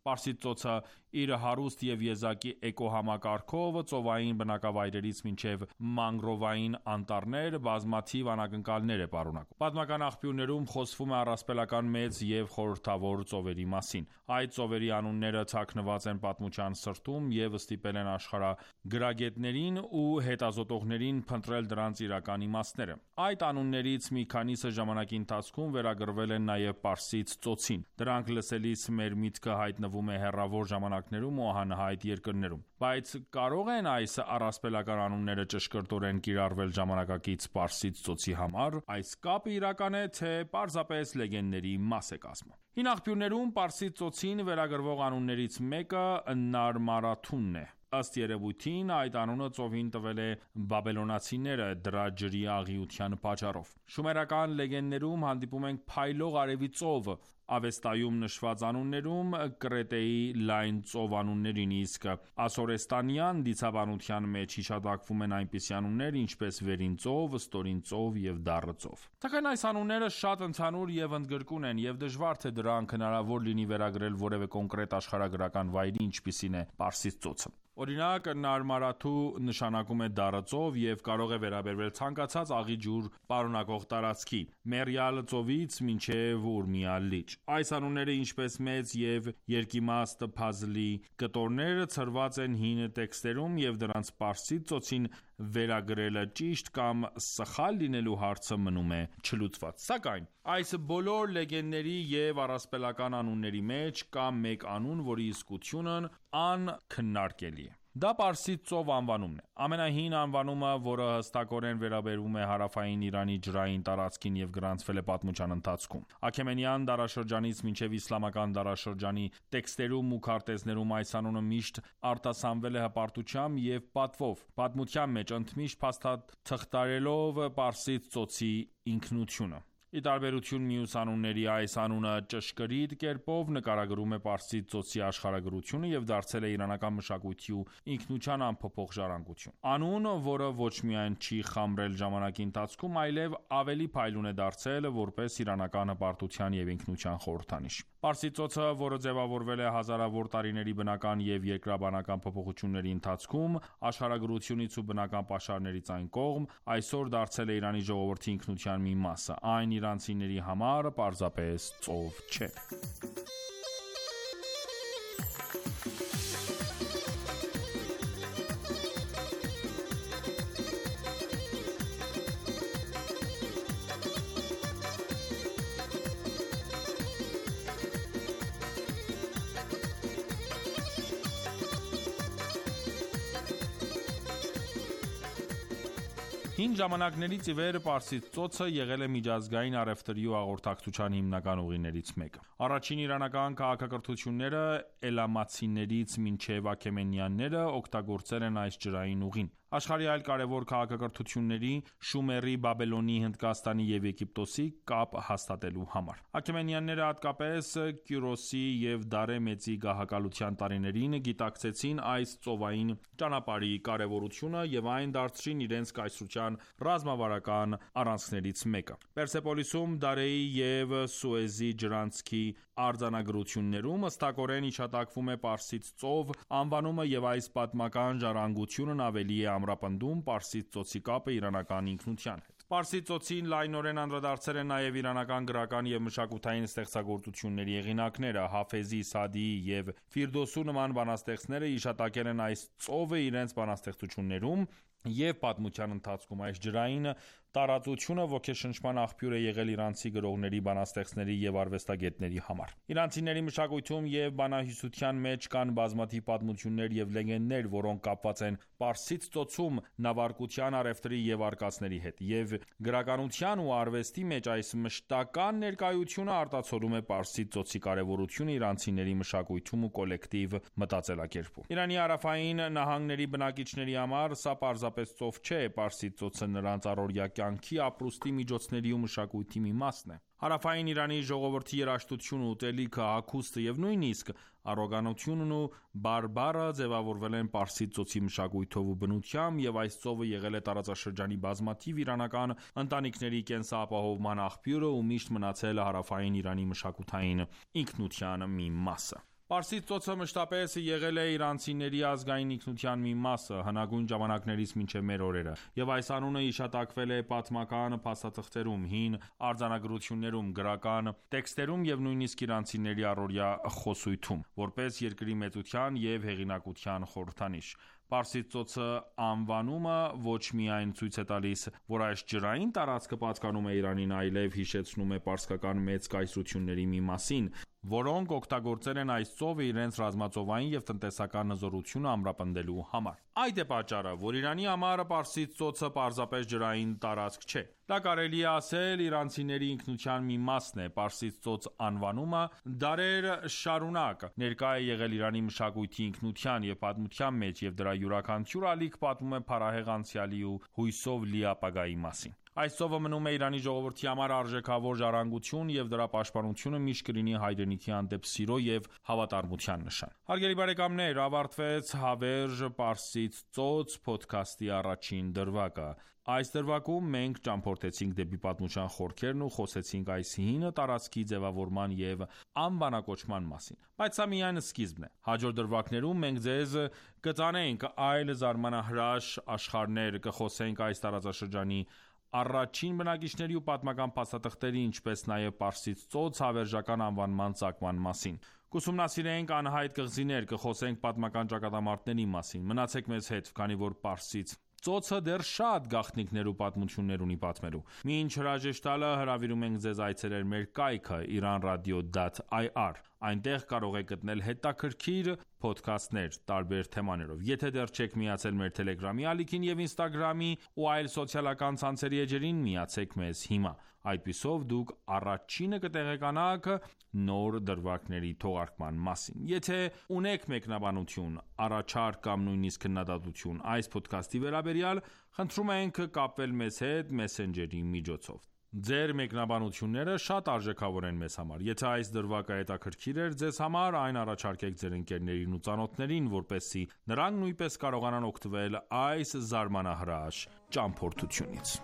Պարսից ծոցը իր հարուստ և եզակի էկոհամակարգով ծովային բնակավայրերից մինչև մանգրովային անտառներ բազմաթիվ անակնկալներ է պարունակում։ Պատմական աղբյուրներում խոսվում է առասպելական մեծ և խորհրդավոր ծովերի մասին։ Այդ ծովերի անունները թաքնված են պատմության սրտում և ստիպել են աշխարհագրագետներին ու հետազոտողներին փնտրել դրանց իրական իմաստները։ Այդ անուններից մի քանիսը ժամանակի ընթացքում վերագրվել են նաև Պարսից ծոցին։ Դրանք լսելիս մեր միտքը հայտնվում է հեռավոր ժամանակներում ու անհայտ երկրներում։ Բայց կարո՞ղ են այս առասպելական անունները ճշգրտորեն կիրառվել ժամանակակից Պարսից ծոցի համար։ Այս կապը իրական է, թե պարզապես լեգենդների մաս է կազմում։ Հին աղբյուրներում Պարսից ծոցին վերագրվող անուններից մեկը Նարմարաթունն է։ Ըստ երևույթին, այդ անունը ծովին տվել է բաբելոնացիները դրա ջրի աղիության պատճառով։ Շումերական լեգենդներում հանդիպում ենք փայլող արևի ծով, Ավեստայում նշված անուններում Կրետեի լայն ծով անուններին, իսկ ասորեստանյան դիցաբանության մեջ հիշատակվում են այնպիսի անուններ, ինչպես Վերին ծով, Ստորին ծով և Դառը ծով։ Սակայն այս անունները շատ ընդհանուր և ընդգրկուն են, և դժվար թե դրանք հնարավոր լինի վերագրել որևէ կոնկրետ աշխարհագրական վայրի, ինչպիսին է Պարսից ծոցը։ Օրինակ, Նարմարաթու նշանակում է դառը ծով և կարող է վերաբերվել ցանկացած աղի ջուր պարունակող տարածքի՝ Մեռյալ ծովից մինչև Ուրմիա լիճ։ Այս անունները, ինչպես մեծ և երկիմաստ փազլի կտորներ, ցրված են հին տեքստերում, և դրանց Պարսից ծոցին վերագրելը ճիշտ կամ սխալ լինելու հարցը մնում է չլուծված։ Սակայն այս բոլոր լեգենդների և առասպելական անունների մեջ կա մեկ անուն, որի իսկությունն անքննարկելի է։ Դա Պարսից ծով անվանումն է։ Ամենահին անվանումը, որը հստակորեն վերաբերում է հարավային Իրանի ջրային տարածքին և գրանցվել է պատմության ընթացքում։ Աքեմենյան դարաշրջանից մինչև իսլամական դարաշրջանի տեքստերում ու քարտեզներում այս անունը միշտ արտասանվել է հպարտությամբ և պատվով, պատմության մեջ ընդմիշտ փաստաթղթարելով Պարսից ծոցի ինքնությունը։ Ի տարբերություն մյուս անունների, այս անունը ճշգրիտ կերպով նկարագրում է Պարսից ծոցի աշխարհագրությունը և դարձել է իրանական մշակույթի ու ինքնության անփոփոխ ժառանգություն։ Անուն, որը ոչ միայն չի խամրել ժամանակի ընթացքում, այլև ավելի փայլուն է դարձել որպես իրանական հպարտության և ինքնության խորհրդանիշ։ Պարսից ծոցը, որը ձևավորվել է հազարավոր տարիների բնական և երկրաբանական փոփոխությունների ընթացքում, աշխարհագրությունից ու բնական պաշարներից այն կողմ, այսօր դարձել է Իրանի ժողովրդի ինքնության մի մասը։ Այն իրանցիների համար պարզապես ծով չէ։ Հին ժամանակներից ի վեր Պարսից ծոցը եղել է միջազգային առևտրի ու հաղորդակցության հիմնական ուղիներից մեկը։ Առաջին իրանական քաղաքակրթությունները Էլամացիներից մինչև Աքեմենյանները օգտագործել են այս ջրային ուղին։ Աշխարհի այլ կարևոր քաղաքակրթությունների՝ Շումերի, Բաբելոնի, Հնդկաստանի և Եգիպտոսի կապ հաստատելու համար։ Աքեմենյանները հատկապես Կյուրոսի և Դարե Մեծի գահակալության տարիներին գիտակցեցին այս ծովային ճանապարհի կարևորությունը և այն դարձրին իրենց կայսրության ռազմավարական առանցքներից մեկը։ Պերսեպոլիսում Դարեի և Սուեզի ջրանցքի արձանագրություններում հստակորեն հիշատակվում է Պարսից ծով անվանումը և այս պատմական ժառանգությունն ավելի է ամրապնդում Պարսից ծոցի կապը իրանական ինքնության հետ։ Պարսից ծոցին լայնորեն անդրադարձել են նաև իրանական գրական և մշակութային ստեղծագործությունների հեղինակները։ Հաֆեզի, Սադիի և Ֆիրդոսու նման բանաստեղծները հիշատակել են այս ծովը իրենց բանաստեղծություններում և պատմության ընթացքում։ Այս ջրային տարածությունը ոգեշնչման աղբյուր է եղել իրանցի գրողների, բանաստեղծների և արվեստագետների համար։ Իրանցիների մշակույթում և բանահյուսության մեջ կան բազմաթիվ պատմություններ և լեգենդներ, որոնք կապված են Պարսից ծոցում նավարկության, առևտրի և արկածների հետ, և գրականության ու արվեստի մեջ այս մշտական ներկայությունը արտացոլում է Պարսից ծոցի կարևորությունը իրանցիների մշակույթում ու կոլեկտիվ մտածելակերպում։ Իրանի հարավային նահանգների բնակիչների համար սա պարզապես ծով չէ, Պարսից ծոցը նրանց առօրյա կյանքի, ապրուստի միջոցների ու մշակույթի մի մասն է։ Հարավային Իրանի ժողովրդի երաժշտությունը, ուտելիքը, հագուստը և նույնիսկ առոգանությունն ու բարբառը ձևավորվել են Պարսից ծոցի մշակույթով ու բնությամբ, և այս ծովը եղել է տարածաշրջանի բազմաթիվ իրանական ընտանիքների կենսապահովման աղբյուրը ու միշտ մնացել հարավային Իրանի մշակութային ինքնության մի մասը։ Պարսից ծոցը մշտապես եղել է իրանցիների ազգային ինքնության մի մասը, հնագույն ժամանակներից մինչև մեր օրերը, և այս անունը հիշատակվել է պատմական փաստաթղթերում, հին արձանագրություններում, գրական տեքստերում և նույնիսկ իրանցիների առօրյա խոսույթում, որպես երկրի մեծության և հեղինակության խորհրդանիշ։ Պարսից ծոցը անվանումը ոչ միայն ցույց է տալիս, որ այս ջրային տարածքը պատկանում է Իրանին, այլև հիշեցնում է պարսկական մեծ կայսրությունների մի մասին, որոնք օգտագործել են այս ծովը իրենց ռազմածովային և տնտեսական հզորությունը ամրապնդելու համար։ Այդ է պատճառը, որ Իրանի համար Պարսից ծոցը պարզապես ջրային տարածք չէ։ Դա կարելի է ասել իրանցիների ինքնության մի մասն է։ Պարսից ծոց անվանումը դարեր շարունակ ներկա է եղել Իրանի մշակույթի, ինքնության և պատմության մեջ, և դրա յուրաքանչյուր ալիք պատմում է փառահեղ անցյալի ու հույսով լի ապագայի մասին։ Այս ծովը մնում է Իրանի ժողովրդի համար արժեքավոր ժառանգություն, և դրա պաշտպանությունը միշտ կլինի հայրենիքի հանդեպ սիրո և հավատարմության նշան։ Հարգելի բարեկամներ, ավարտվեց «Հավերժ Պարսից ծոց» փոդքասթի առաջին դրվագը։ Այս դրվագում մենք ճամփորդեցինք դեպի պատմության խորքերն ու խոսեցինք այս հին տարածքի ձևավորման և անվանակոչման մասին։ Բայց սա միայն սկիզբն է։ Հաջորդ դրվագներում մենք ձեզ կտանենք այլ զարմանահրաշ աշխարհներ, կխոսենք այս տարածաշրջանի առաջին բնակիչների ու պատմական փաստաթղթերի, ինչպես նաև Պարսից ծոց հավերժական անվանման ծագման մասին։ Կուսումնասիրենք անհայտ կղզիներ, կխոսենք պատմական ճակատամարտերի մասին։ Մնացեք մեզ հետ, քանի որ Պարսից ծոցը դեռ շատ գաղտնիքներ ու պատմություններ ունի պատմելու։ Մինչ հրաժեշտալը հրավիրում ենք ձեզ այցելել մեր կայքը իրանradio dot i r։ Այնտեղ կարող եք գտնել հետաքրքիր փոդքասթներ տարբեր թեմաներով։ Եթե դեռ չեք միացել մեր Telegram-ի ալիքին և Instagram-ի ու այլ սոցիալական ցանցերի էջերին, միացեք մեզ հիմա։ Այդպիսով դուք առաջինը կտեղեկանաք նոր դրվագների թողարկման մասին։ Եթե ունեք մեկնաբանություն, առաջարկ կամ նույնիսկ քննադատություն այս փոդքասթի վերաբերյալ, խնդրում ենք կապվել մեզ հետ մեսենջերի միջոցով։ Ձեր մեկնաբանությունները շատ արժեքավոր են մեզ համար։ Եթե այս դրվագը հետաքրքիր էր ձեզ համար, այն առաջարկեք ձեր ընկերներին ու ծանոթներին, որպեսզի նրանք նույնպես կարողանան օգտվել այս զարմանահրաշ ճամփորդությունից։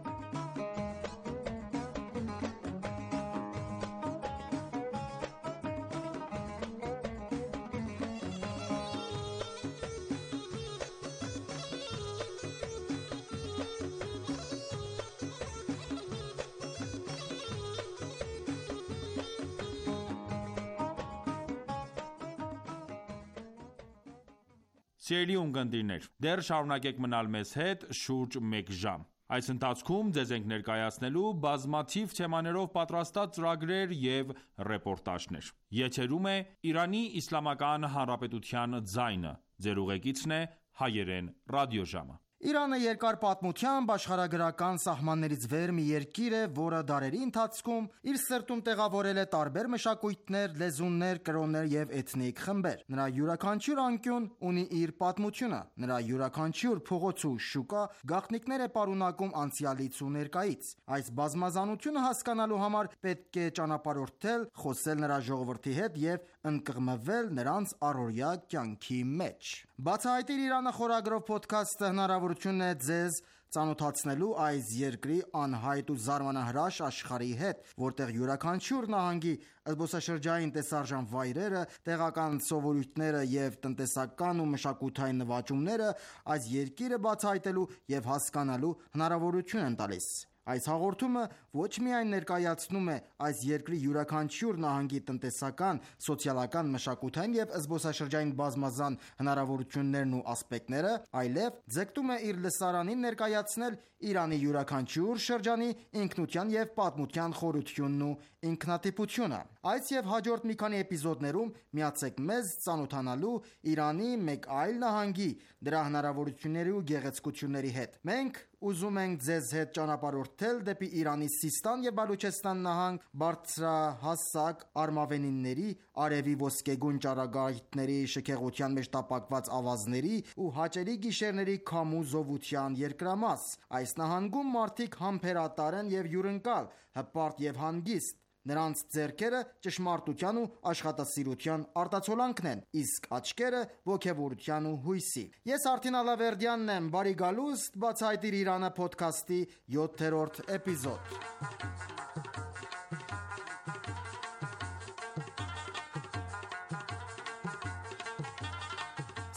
Սիրելի ունկնդիրներ, դեռ շարունակեք մնալ մեզ հետ շուրջ մեկ ժամ։ Այս ընթացքում ձեզ ենք ներկայացնելու բազմաթիվ թեմաներով պատրաստած ծրագրեր և ռեպորտաժներ։ Եթերում է Իրանի Իսլամական Հանրապետության ձայնը։ Ձեր ուղեկիցն է Հայերեն ռադիոժամը։ Իրանը երկար պատմությամբ աշխարհագրական սահմաններից վեր մի երկիր է, որը դարերի ընթացքում իր սրտում տեղավորել է տարբեր մշակույթներ, լեզուներ, կրոններ և էթնիկ խմբեր։ Նրա յուրաքանչյուր անկյուն ունի իր պատմությունը, նրա յուրաքանչյուր փողոց ու շուկա գաղտնիքներ է պարունակում անցյալից ու ներկայից։ Այս բազմազանությունը հասկանալու համար պետք է ճանապարհորդել, խոսել նրա ժողովրդի հետ և ընկղմվել նրանց առօրյա կյանքի մեջ։ Բացահայտիր Իրանը խորագրով փոդքասթը հնարավորություն է ձեզ ծանոթացնելու այս երկրի անհայտ ու զարմանահրաշ աշխարհի հետ, որտեղ յուրաքանչյուր նահանգի զբոսաշրջային տեսարժան վայրերը, տեղական սովորույթները և տնտեսական ու մշակութային նվաճումները այս երկիրը բացահայտելու և հասկանալու հնարավորություն են տալիս։ Այս հաղորդումը ոչ միայն ներկայացնում է այս երկրի յուրաքանչյուր նահանգի տնտեսական, սոցիալական, մշակութային և զբոսաշրջային բազմազան հնարավորություններն ու ասպեկտները, այլև ձգտում է իր լսարանին ներկայացնել Իրանի յուրաքանչյուր շրջանի ինքնության և պատմության խորությունն ու ինքնատիպությունը։ Այս և հաջորդ մի քանի էպիզոդներում միացեք մեզ ծանոթանալու Իրանի մեկ այլ նահանգի, դրա հնարավորությունների ու գեղեցկությունների հետ։ Մենք ուզում ենք ձեզ հետ ճանապարհորդել դեպի Իրանի Սիստան և Բալուչեստան նահանգ, բարձրահասակ արմավենիների, արևի ոսկեգույն ճառագայթների շքեղության մեջ տապակված ավազների ու հաճելի գիշերների քամու զովության երկրամաս։ Այս նահանգում մարդիկ համբերատար են և հյուրընկալ, հպարտ և հանգիստ։ Նրանց ձեռքերը ճշմարտության ու աշխատասիրության արտացոլանքն են, իսկ աչքերը ոգևորության ու հույսի։ Ես Արթին Ալավերդյանն եմ, բարի գալուստ Բացահայտիր Իրանը փոդքասթի յոթերորդ էպիզոդ։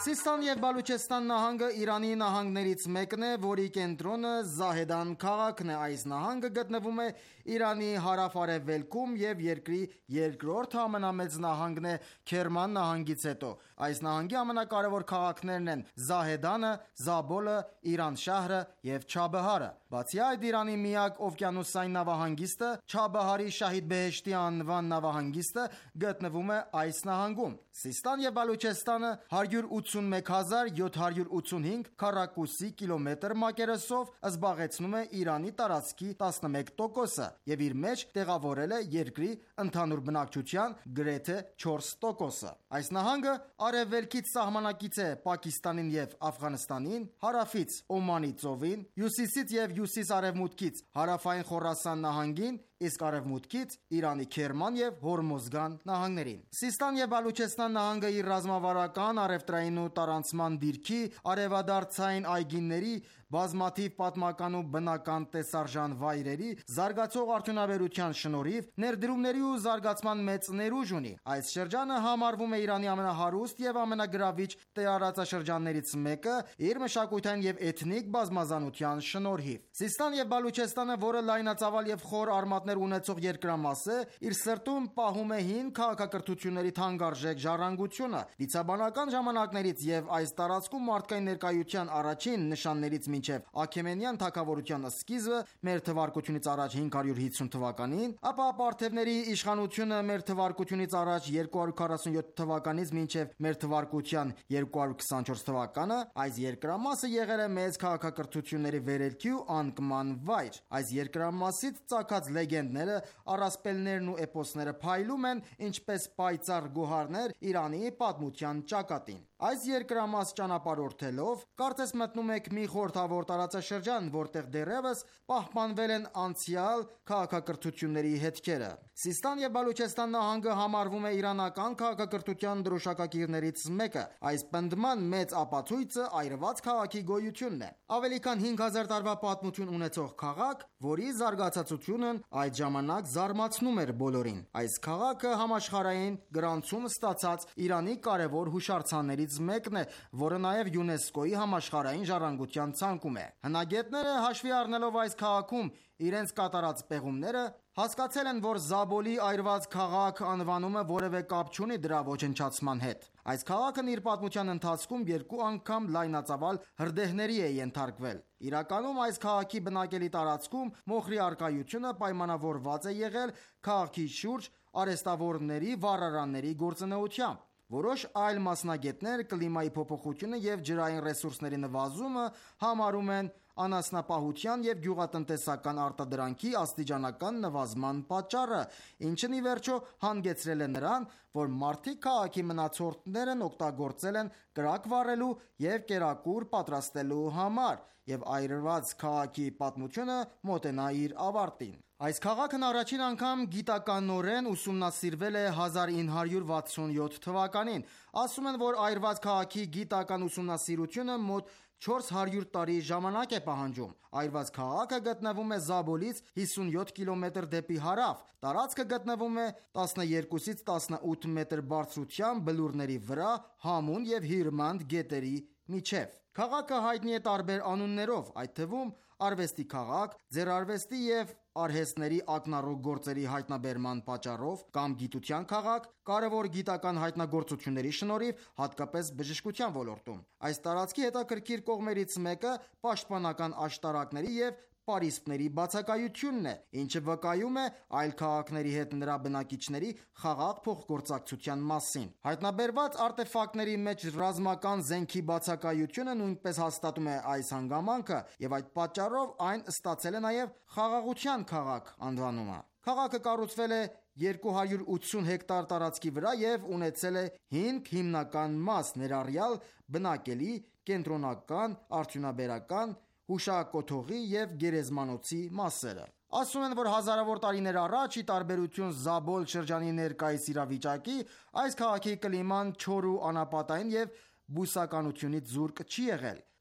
Սիստան եւ Բալուչեստան նահանգը Իրանի նահանգներից մեկն է, որի կենտրոնը Զահեդան քաղաքն է։ Այս նահանգը գտնվում է Իրանի հարավ-արևելքում եւ երկրի երկրորդ ամենամեծ նահանգն է Քերման նահանգից հետո։ Այս նահանգի ամենակարևոր քաղաքներն են Զահեդանը, Զաբոլը, Իրանշահրը եւ Չաբահարը։ Բացի այդ, Իրանի միակ օվկիանոսային նավահանգիստը Չաբահարի Շահիդ Բեհեշտի անվան նավահանգիստը գտնվում է այս նահանգում։ Սիստան եւ Բալուչեստանը հարյուր ութսունմեկ հազար յոթ հարյուր ութսունհինգ քառակուսի կիլոմետր մակերեսով զբաղեցնում է Իրանի տարածքի տասնմեկ տոկոսը եւ իր մեջ տեղավորել է երկրի ընդհանուր բնակչության գրեթե չորս տոկոսը։ Այս նահանգը արևելքից սահմանակից է Պակիստանին եւ Աֆղանստանին, հարավից Օմանի ծովին, հյուսիսից եւ հյուսիս-արևմուտքից հարավային Խորասան նահանգին, իսկ արևմուտքից Իրանի Քերման եւ Հորմոզգան նահանգներին։ Սիստան եւ Բալուչեստան նահանգը իր ռազմավարական, առևտրային ու տարանցման դիրքի, արևադարձային այգիների, բազմաթիվ պատմական ու բնական տեսարժան վայրերի, զարգացող արդյունաբերության շնորհիվ ներդրումների ու զարգացման մեծ ներուժ ունի։ Այս շրջանը համարվում է Իրանի ամենահարուստ եւ ամենագրավիչ տարածաշրջաններից մեկը իր մշակութային եւ էթնիկ բազմազանության շնորհիվ։ Սիստան եւ Բալուչեստանը, որը լայնածավալ եւ խոր արմատներ ունեցող երկրամաս է, իր սրտում պահում է հին քաղաքակրթությունների թանկարժեք ժառանգությունը։ Դիցաբանական ժամանակներից եւ այս տարածքում մարդկային ներկայության առաջին նշաններից մինչև Աքեմենյան թագավորության սկիզբը մեր թվարկությունից առաջ հինգ հարյուր հիսուն թվականին, ապա Պարթևների իշխանությունը մեր թվարկությունից առաջ երկու հարյուր քառասունյոթ թվականից մինչև մեր թվարկության երկու հարյուր քսանչորս թվականը, այս երկրամասը եղել է մեծ քաղաքակրթությունների վերելքի ու անկման վայր։ Այս երկրամասից ծագած լեգենդները, առասպելներն ու էպոսները փայլում են ինչպես պայծառ գոհարներ Իրանի պատմության ճակատին։ Այս երկրամաս ճանապարհորդելով, կարծես մտնում եք մի խորհրդավոր տարածաշրջան, որտեղ դեռևս պահպանվել են անցյալ քաղաքակրթությունների հետքերը։ Սիստան եւ Բալուչեստան նահանգը համարվում է իրանական քաղաքակրթության դրոշակակիրներից մեկը։ Այս պնդման մեծ ապացույցը այրված քաղաքի գոյությունն է։ Ավելի քան հինգ հազար տարվա պատմություն ունեցող քաղաք, որի զարգացածությունն այդ ժամանակ զարմացնում էր բոլորին։ Այս քաղաքը համաշխարհային գրանցում ստացած Իրանի կարևոր հուշարձաններից մեկն է, որը նաև ՅՈՒՆԵՍԿՕ-ի համաշխարհային ժառանգության ցանկում է։ Հնագետները հաշվի առնելով այս քաղաքում իրենց կատարած պեղումները, հասկացել են, որ Զաբոլի այրված քաղաք անվանումը որևէ կապ չունի դրա ոչնչացման հետ։ Այս քաղաքն իր պատմության ընթացքում երկու անգամ լայնածավալ հրդեհների է ենթարկվել։ Իրականում այս քաղաքի բնակելի տարածքում մոխրի առկայությունը պայմանավորված է եղել քաղաքի շուրջ արհեստավորների վառարանների գործունեությամբ։ Որոշ այլ մասնագետներ կլիմայի փոփոխությունը եւ ջրային ռեսուրսների նվազումը համարում են անասնապահության եւ գյուղատնտեսական արտադրանքի աստիճանական նվազման պատճառը, ինչն ի վերջո հանգեցրել է նրան, որ մարդիկ քաղաքի մնացորդներն օգտագործել են կրակ վառելու եւ կերակուր պատրաստելու համար եւ այրված քաղաքի պատմությունը մոտենա իր ավարտին։ Այս քաղաքն առաջին անգամ գիտականորեն ուսումնասիրվել է հազար ինը հարյուր վաթսունյոթ թվականին։ Ասում են, որ այրված քաղաքի գիտական ուսումնասիրությունը մոտ չորս հարյուր տարի ժամանակ է պահանջում։ Այրված քաղաքը գտնվում է Զաբոլից հիսունյոթ կիլոմետր դեպի հարավ։ Տարածքը գտնվում է տասնյոթից տասնութ մետր բարձրությամբ բլուրների վրա, համուն եւ հիրմանդ գետերի միջև։ Քաղաքը հայտնի է տարբեր անուններով, այդ թվում արվեստի քաղաք, ձեռարվեստի եւ արհեստների ակնառու գործերի հայտնաբերման պատճառով կամ գիտության քաղաք, կարևոր գիտական հայտնագործությունների շնորհիվ, հատկապես բժշկության ոլորտում։ Այս տարածքի հետաքրքիր կողմերից մեկը պաշտպանական աշտարակների եւ պարիսպների բացակայությունն է, ինչը վկայում է այլ քաղաքների հետ նրա բնակիչների խաղաղ փոխգործակցության մասին։ Հայտնաբերված արտեֆակտների մեջ ռազմական զենքի բացակայությունը նույնպես հաստատում է այս հանգամանքը եւ այդ պատճառով այն ստացել է նաեւ խաղաղության քաղաք անվանումը։ Քաղաքը կառուցվել է երկու հարյուր ութսուն հեկտար տարածքի վրա եւ ունեցել է հինգ հիմնական մաս, ներառյալ բնակելի, կենտրոնական, արդյունաբերական, հուշակոթողի եւ գերեզմանոցի մասերը։ Ասում են, որ հազարավոր տարիներ առաջ, ի տարբերություն Զաբոլ շրջանի ներկայիս իրավիճակի, այս քաղաքի կլիման չոր ու անապատային եւ բուսականությունից զուրկ չի եղել։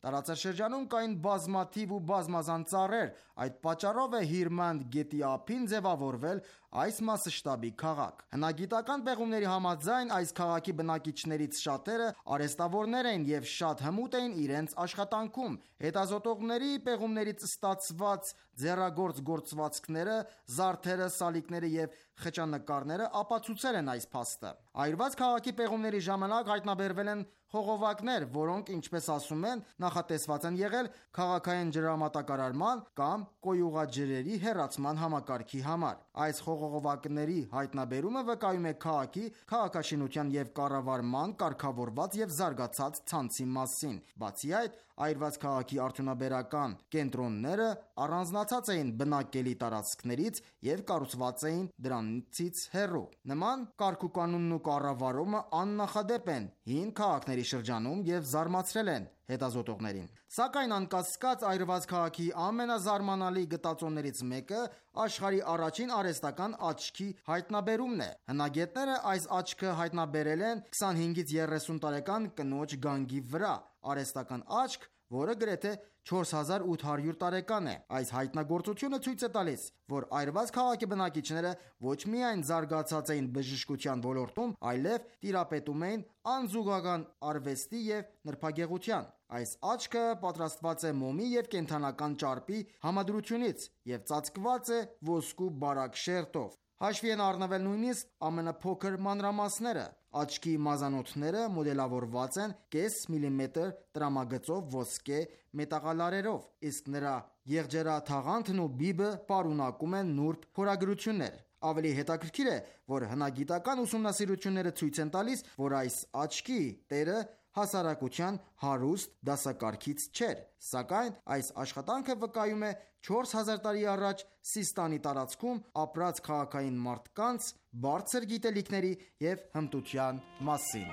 Տարածաշրջանում կային բազմաթիվ ու բազմազան ծառեր, այդ պատճառով է Հիրմանդ գետի ափին ձևավորվել այս մասշտաբի քաղաք։ Հնագիտական պեղումների համաձայն այս քաղաքի բնակիչներից շատերը արհեստավորներ էին և շատ հմուտ էին իրենց աշխատանքում։ Հետազոտողների պեղումներից ստացված ձեռագործ գործվածքները, զարդերը, սալիկները և խճանկարները ապացուցել են այս փաստը։ Այրված քաղաքի պեղումների ժամանակ հայտնաբերվել են խողովակներ, որոնք, ինչպես ասում են, նախատեսված են եղել քաղաքային ջրամատակարարման կամ կոյուղաջրերի հեռացման համակարգի համար։ Այս խողովակների հայտնաբերումը վկայում է քաղաքի քաղաքաշինության և կառավարման կարգավորված և զարգացած ցանցի մասին։ Բացի այդ, այրված քաղաքի արդյունաբերական կենտրոնները առանձնացած էին բնակելի տարածքներից և կառուցված էին դրանցից հեռու։ Նման կարգուկանոնն ու կառավարումը աննախադեպ են հին քաղաքների շրջանում և զարմացրել են հետազոտողներին։ Սակայն անկասկած այրված քաղաքի ամենազարմանալի գտածոներից մեկը աշխարհի առաջին արհեստական աչքի հայտնաբերումն է։ Հնագետները այս աչքը հայտնաբերել են քսանհինգից երեսուն տարեկան կնոջ գանգի վրա։ Արհեստական աչք, որը գրեթե չորս հազար ութ հարյուր տարեկան է։ Այս հայտնագործությունը ցույց է տալիս, որ այրված քաղաքի բնակիչները ոչ միայն զարգացած էին բժշկության ոլորտում, այլև տիրապետում էին անզուգական արվեստի և նրբագեղության։ Այս աչքը պատրաստված է մոմի և կենդանական ճարպի համադրությունից և ծածկված է ոսկու բարակ շերտով։ Հաշվի են առնվել նույնիսկ ամենափոքր մանրամասները։ Աչքի մազանոթները մոդելավորված են կես միլիմետր տրամագծով ոսկե մետաղալարերով, իսկ նրա եղջերաթաղանթն ու բիբը պարունակում են նուրբ փորագրություններ։ Ավելի հետաքրքիր է, որ հնագիտական ուսումնասիրությունները ցույց են տալիս, որ այս աչքի տերը հասարակության հարուստ դասակարգից չէր, սակայն այս աշխատանքը վկայում է չորս հազար տարի առաջ Սիստանի տարածքում ապրած քաղաքային մարդկանց բարձր գիտելիքների և հմտության մասին։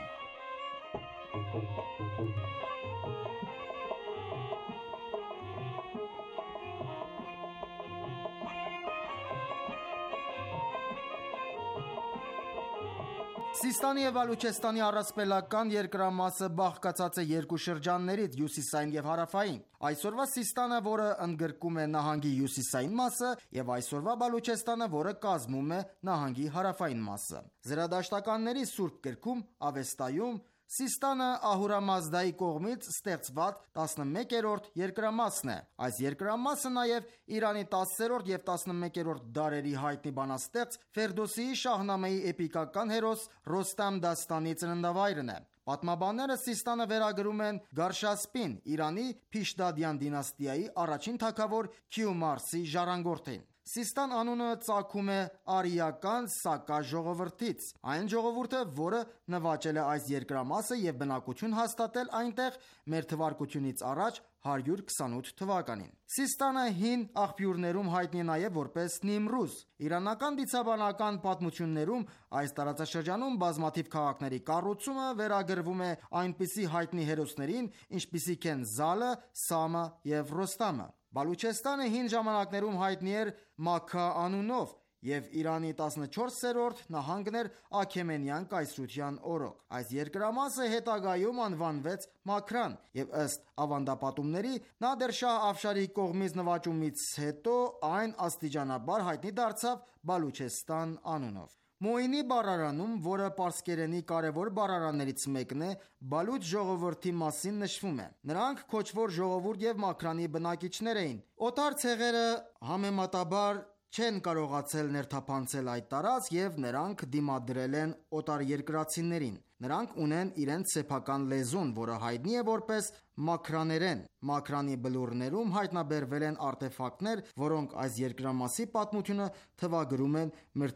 Սիստանի և Բալուչեստանի առասպելական երկրամասը բաղկացած է երկու շրջաններից՝ հյուսիսային և հարավային։ Այսօրվա Սիստանը, որը ընդգրկում է նահանգի հյուսիսային մասը, և այսօրվա Բալուչեստանը, որը կազմում է նահանգի հարավային մասը։ Զրադաշտականների Սուրբ գրքում Ավեստայում Սիստանը Ահուրամազդայի կողմից ստեղծված տասնմեկերորդ երկրամասն է։ Այս երկրամասը նաև Իրանի տասերորդ և տասնմեկերորդ դարերի հայտնի բանաստեղծ Ֆերդոսիի Շահնամեի էպիկական հերոս Ռոստամ Դաստանի ծննդավայրն է։ Պատմաբանները Սիստանը վերագրում են Գարշասպին, Իրանի Փիշդադյան դինաստիայի առաջին թագավոր Քիումարսի ժառանգորդին։ Սիստան անունը ծագում է արիական Սակա ժողովրդից, այն ժողովուրդը, որը նվաճել է այս երկրամասը և բնակություն հաստատել այնտեղ մեր թվարկությունից առաջ հարյուր քսանութ թվականին։ Սիստանը հին աղբյուրներում հայտնի է նաև որպես Նիմրուզ։ Իրանական դիցաբանական պատմություններում այս տարածաշրջանում բազմաթիվ քաղաքների կառուցումը վերագրվում է այնպիսի հայտնի հերոսներին, ինչպիսիք են Զալը, Սամը և Ռոստամը։ Բալուչեստանը հին ժամանակներում հայտնի էր Մաքքա անունով և Իրանի տասնչորսերորդ նահանգն էր Աքեմենյան կայսրության օրոք։ Այս երկրամասը հետագայում անվանվեց Մաքրան և ըստ ավանդապատումների նա դեռ Շահ Աֆշարի կողմից նվաճումից հետո այն աստիճանաբար հայտնի դարձավ Բալուչեստան անունով։ Մոինի բառարանում, որը պարսկերենի կարևոր բառարաններից մեկն է, Բալուչ ժողովրդի մասին նշվում է. նրանք քոչվոր ժողովուրդ և Մաքրանի բնակիչներ էին։ Օտար ցեղերը համեմատաբար չեն կարողացել ներթափանցել այդ տարածք և նրանք դիմադրել են օտարերկրացիներին։ Նրանք ունեն իրենց սեփական լեզուն, որը հայտնի է որպես մաքրաներեն։ Մաքրանի բլուրներում հայտնաբերվել են արտեֆակտներ, որոնք այս երկրամասի պատմությունը թվագրում են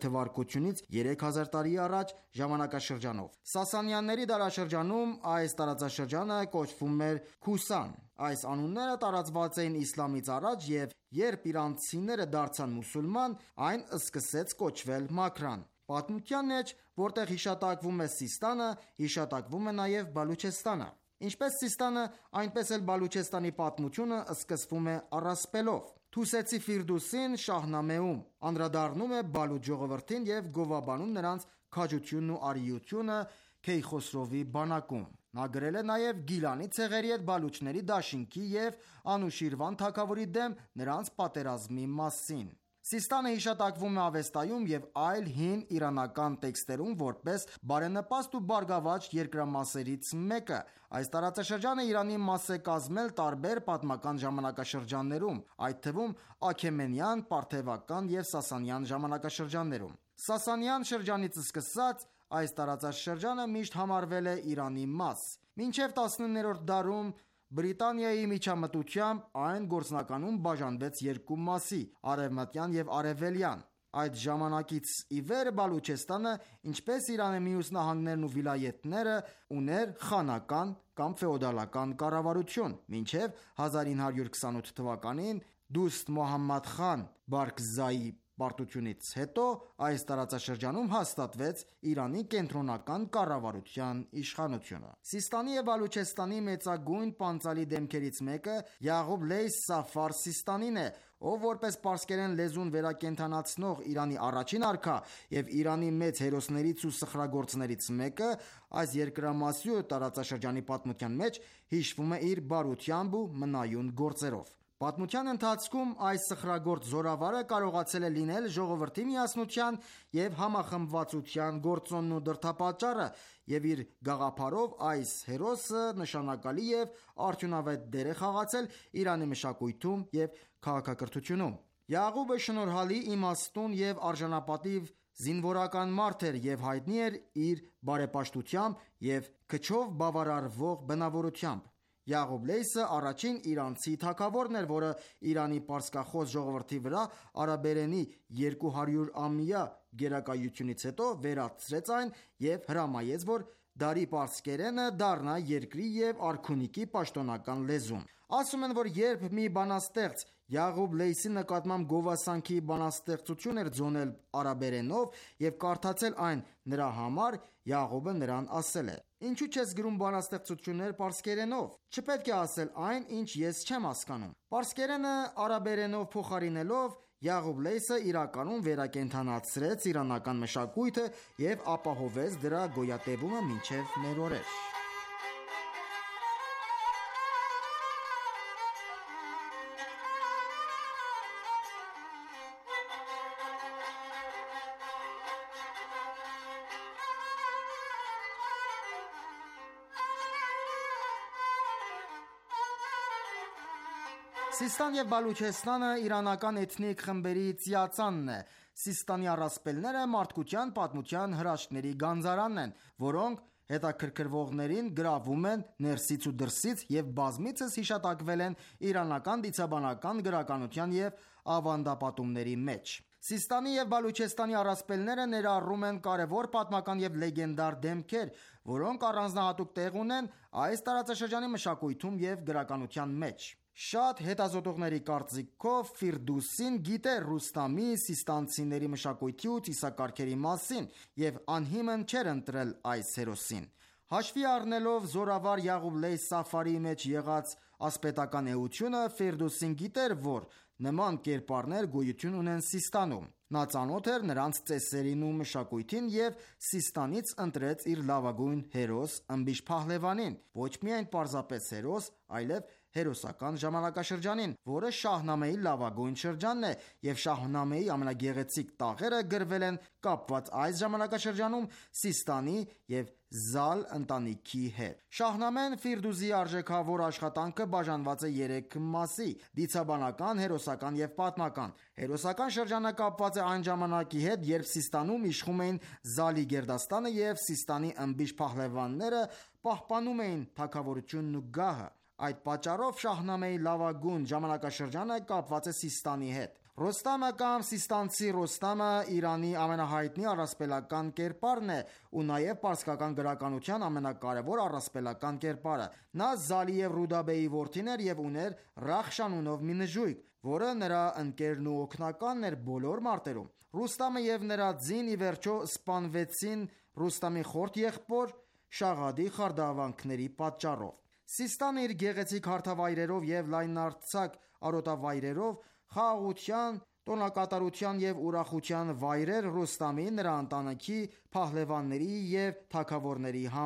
մթ. երեք հազար տարի առաջ ժամանակաշրջանով։ Սասանյանների դարաշրջանում այս տարածաշրջանը կոչվում էր Քուսան։ Այս անունները տարածված էին իսլամից առաջ և երբ իրանցիները դարձան մուսուլման, այն սկսեց կոչվել Մաքրան։ Պատմության մեջ, որտեղ հիշատակվում է Սիստանը, հիշատակվում է նաև Բալուչեստանը։ Ինչպես Սիստանը, այնպես էլ Բալուչեստանի պատմությունը սկսվում է առասպելով։ Թուսեցի Ֆիրդուսին Շահնամեում անդրադառնում է Բալուչ ժողովրդին և գովաբանում նրանց քաջությունն ու արիությունը Քեյխոսրովի բանակում։ Նա գրել է նաև Գիլանի ցեղերի հետ Բալուչների դաշինքի և Անուշիրվան թագավորի դեմ նրանց պատերազմի մասին։ Սիստանը հիշատակվում է Ավեստայում և այլ հին իրանական տեքստերում որպես բարենպաստ ու բարգավաճ երկրամասերից մեկը։ Այս տարածաշրջանը Իրանի մաս է կազմել տարբեր պատմական ժամանակաշրջաններում, այդ թվում Աքեմենյան, Պարթևական և Սասանյան ժամանակաշրջաններում։ Սասանյան շրջանից սկսած այս տարածաշրջանը միշտ համարվել է Իրանի մաս։ Մինչև տասնիններորդ դարում Բրիտանիայի միջամտությամբ այն գործնականում բաժանվեց երկու մասի՝ արևմտյան և արևելյան։ Այդ ժամանակից ի վեր Բալուչեստանը, ինչպես Իրանի մյուս նահանգներն ու վիլայեթները, ուներ խանական կամ ֆեոդալական կառավարություն, մինչև հազար ինը հարյուր քսանութ թվականին Դուսթ Մոհամմադ խան Բարքզայի պարտությունից հետո այս տարածաշրջանում հաստատվեց Իրանի կենտրոնական կառավարության իշխանությունը։ Սիստանի և Բալուչեստանի մեծագույն պանծալի դեմքերից մեկը Յաղուբ Լեյս Սաֆար Սիստանին է, ով որպես պարսկերեն լեզուն վերակենդանացնող Իրանի առաջին արքա և Իրանի մեծ հերոսներից ու սխրագործներից մեկը, այս երկրամասի ու տարածաշրջանի պատմության մեջ հիշվում է իր բարությամբ ու մնայուն գործերով։ Պատմության ընթացքում այս սխրագործ զորավարը կարողացել է լինել ժողովրդի միասնության և համախմբվածության գործոնն ու դրդապատճառը, և իր գաղափարով այս հերոսը նշանակալի և արդյունավետ դեր է խաղացել Իրանի մշակույթում և քաղաքակրթությունում։ Յաղուբը շնորհալի, իմաստուն և արժանապատիվ զինվորական մարդ էր և հայտնի էր իր բարեպաշտությամբ և քչով բավարարվող բնավորությամբ։ Յաղուբ Լեյսը առաջին իրանցի թագավորն էր, որը Իրանի պարսկախոս ժողովրդի վրա արաբերենի երկու հարյուրամյա գերակայությունից հետո վերացրեց այն և հրամայեց, որ դարի պարսկերենը դառնա երկրի և արքունիքի պաշտոնական լեզուն։ Ասում են, որ երբ մի բանաստեղծ Յաղուբ Լեյսի նկատմամբ գովասանքի բանաստեղծություն էր ձոնել արաբերենով և կարդացել այն նրա համար, Յաղուբը նրան ասել է. «Ինչու չես գրում բանաստեղծություններ պարսկերենով։ Չպետք է ասել այն, ինչ ես չեմ հասկանում»։ Պարսկերենը արաբերենով փոխարինելով Յաղուբ Լեյսը իրականում վերակենդանացրեց իրանական մշակույթը և ապահովեց դրա գոյատևումը մինչև մեր օրեր։ Սիստան և Բալուչեստանը իրանական էթնիկ խմբերի ծիածանն է։ Սիստանի առասպելները մարդկության պատմության հրաշքների գանձարանն են, որոնք հետաքրքրվողներին գրավում են ներսից ու դրսից և բազմիցս հիշատակվել են իրանական դիցաբանական գրականության և ավանդապատումների մեջ։ Սիստանի և Բալուչեստանի առասպելները ներառում են կարևոր պատմական և լեգենդար դեմքեր, որոնք առանձնահատուկ տեղ ունեն այս տարածաշրջանի մշակույթում և գրականության մեջ։ Շատ հետազոտողների կարծիքով Ֆիրդուսին գիտեր Ռուստամի, սիստանցիների մշակույթի ու ծիսակարգերի մասին և անհիմն չէր ընտրել այս հերոսին։ Հաշվի առնելով զորավար Յաղուբ Լեյս Սաֆարի մեջ եղած ասպետական էությունը, Ֆիրդուսին գիտեր, որ նման կերպարներ գոյություն ունեն Սիստանում։ Նա ծանոթ էր նրանց ծեսերին ու մշակույթին և Սիստանից ընտրեց իր լավագույն հերոս ըմբիշ Փահլևանին, ոչ միայն պարզապես հերոս, այլև հերոսական ժամանակաշրջանին, որը Շահնամեի լավագույն շրջանն է, և Շահնամեի ամենագեղեցիկ տաղերը գրվել են կապված այս ժամանակաշրջանում Սիստանի և Զալ ընտանիքի հետ։ Շահնամեն Ֆիրդուսիի արժեքավոր աշխատանքը բաժանված է երեք մասի՝ դիցաբանական, հերոսական և պատմական։ Հերոսական շրջանը կապված է այն ժամանակի հետ, երբ Սիստանում իշխում էին Զալի գերդաստանը և Սիստանի ըմբիշ փահլևանները պահպանում էին թագավորությունն ու գահը։ Այդ պատճառով Շահնամեի լավագույն ժամանակաշրջանը կապված է Սիստանի հետ։ Ռոստամը կամ սիստանցի Ռոստամը Իրանի ամենահայտնի առասպելական կերպարն է ու նաև պարսկական գրականության ամենակարևոր առասպելական կերպարը։ Նա Զալի և Ռուդաբեի որդին էր և ուներ Ռախշան անունով մի նժույգ, որը նրա ընկերն ու օգնականն էր բոլոր մարտերում։ Ռուստամը և նրա ձին ի վերջո սպանվեցին Ռուստամի խորթ եղբոր Շաղադի խարդավանքների պատճառով։ Սիստանը իր գեղեցիկ հարթավայրերով և լայնարձակ արոտավայրերով խաղաղության, տոնակատարության և ուրախության վայր էր Ռուստամի, նրա ընտանիքի, փահլևանների և թագավորների համար։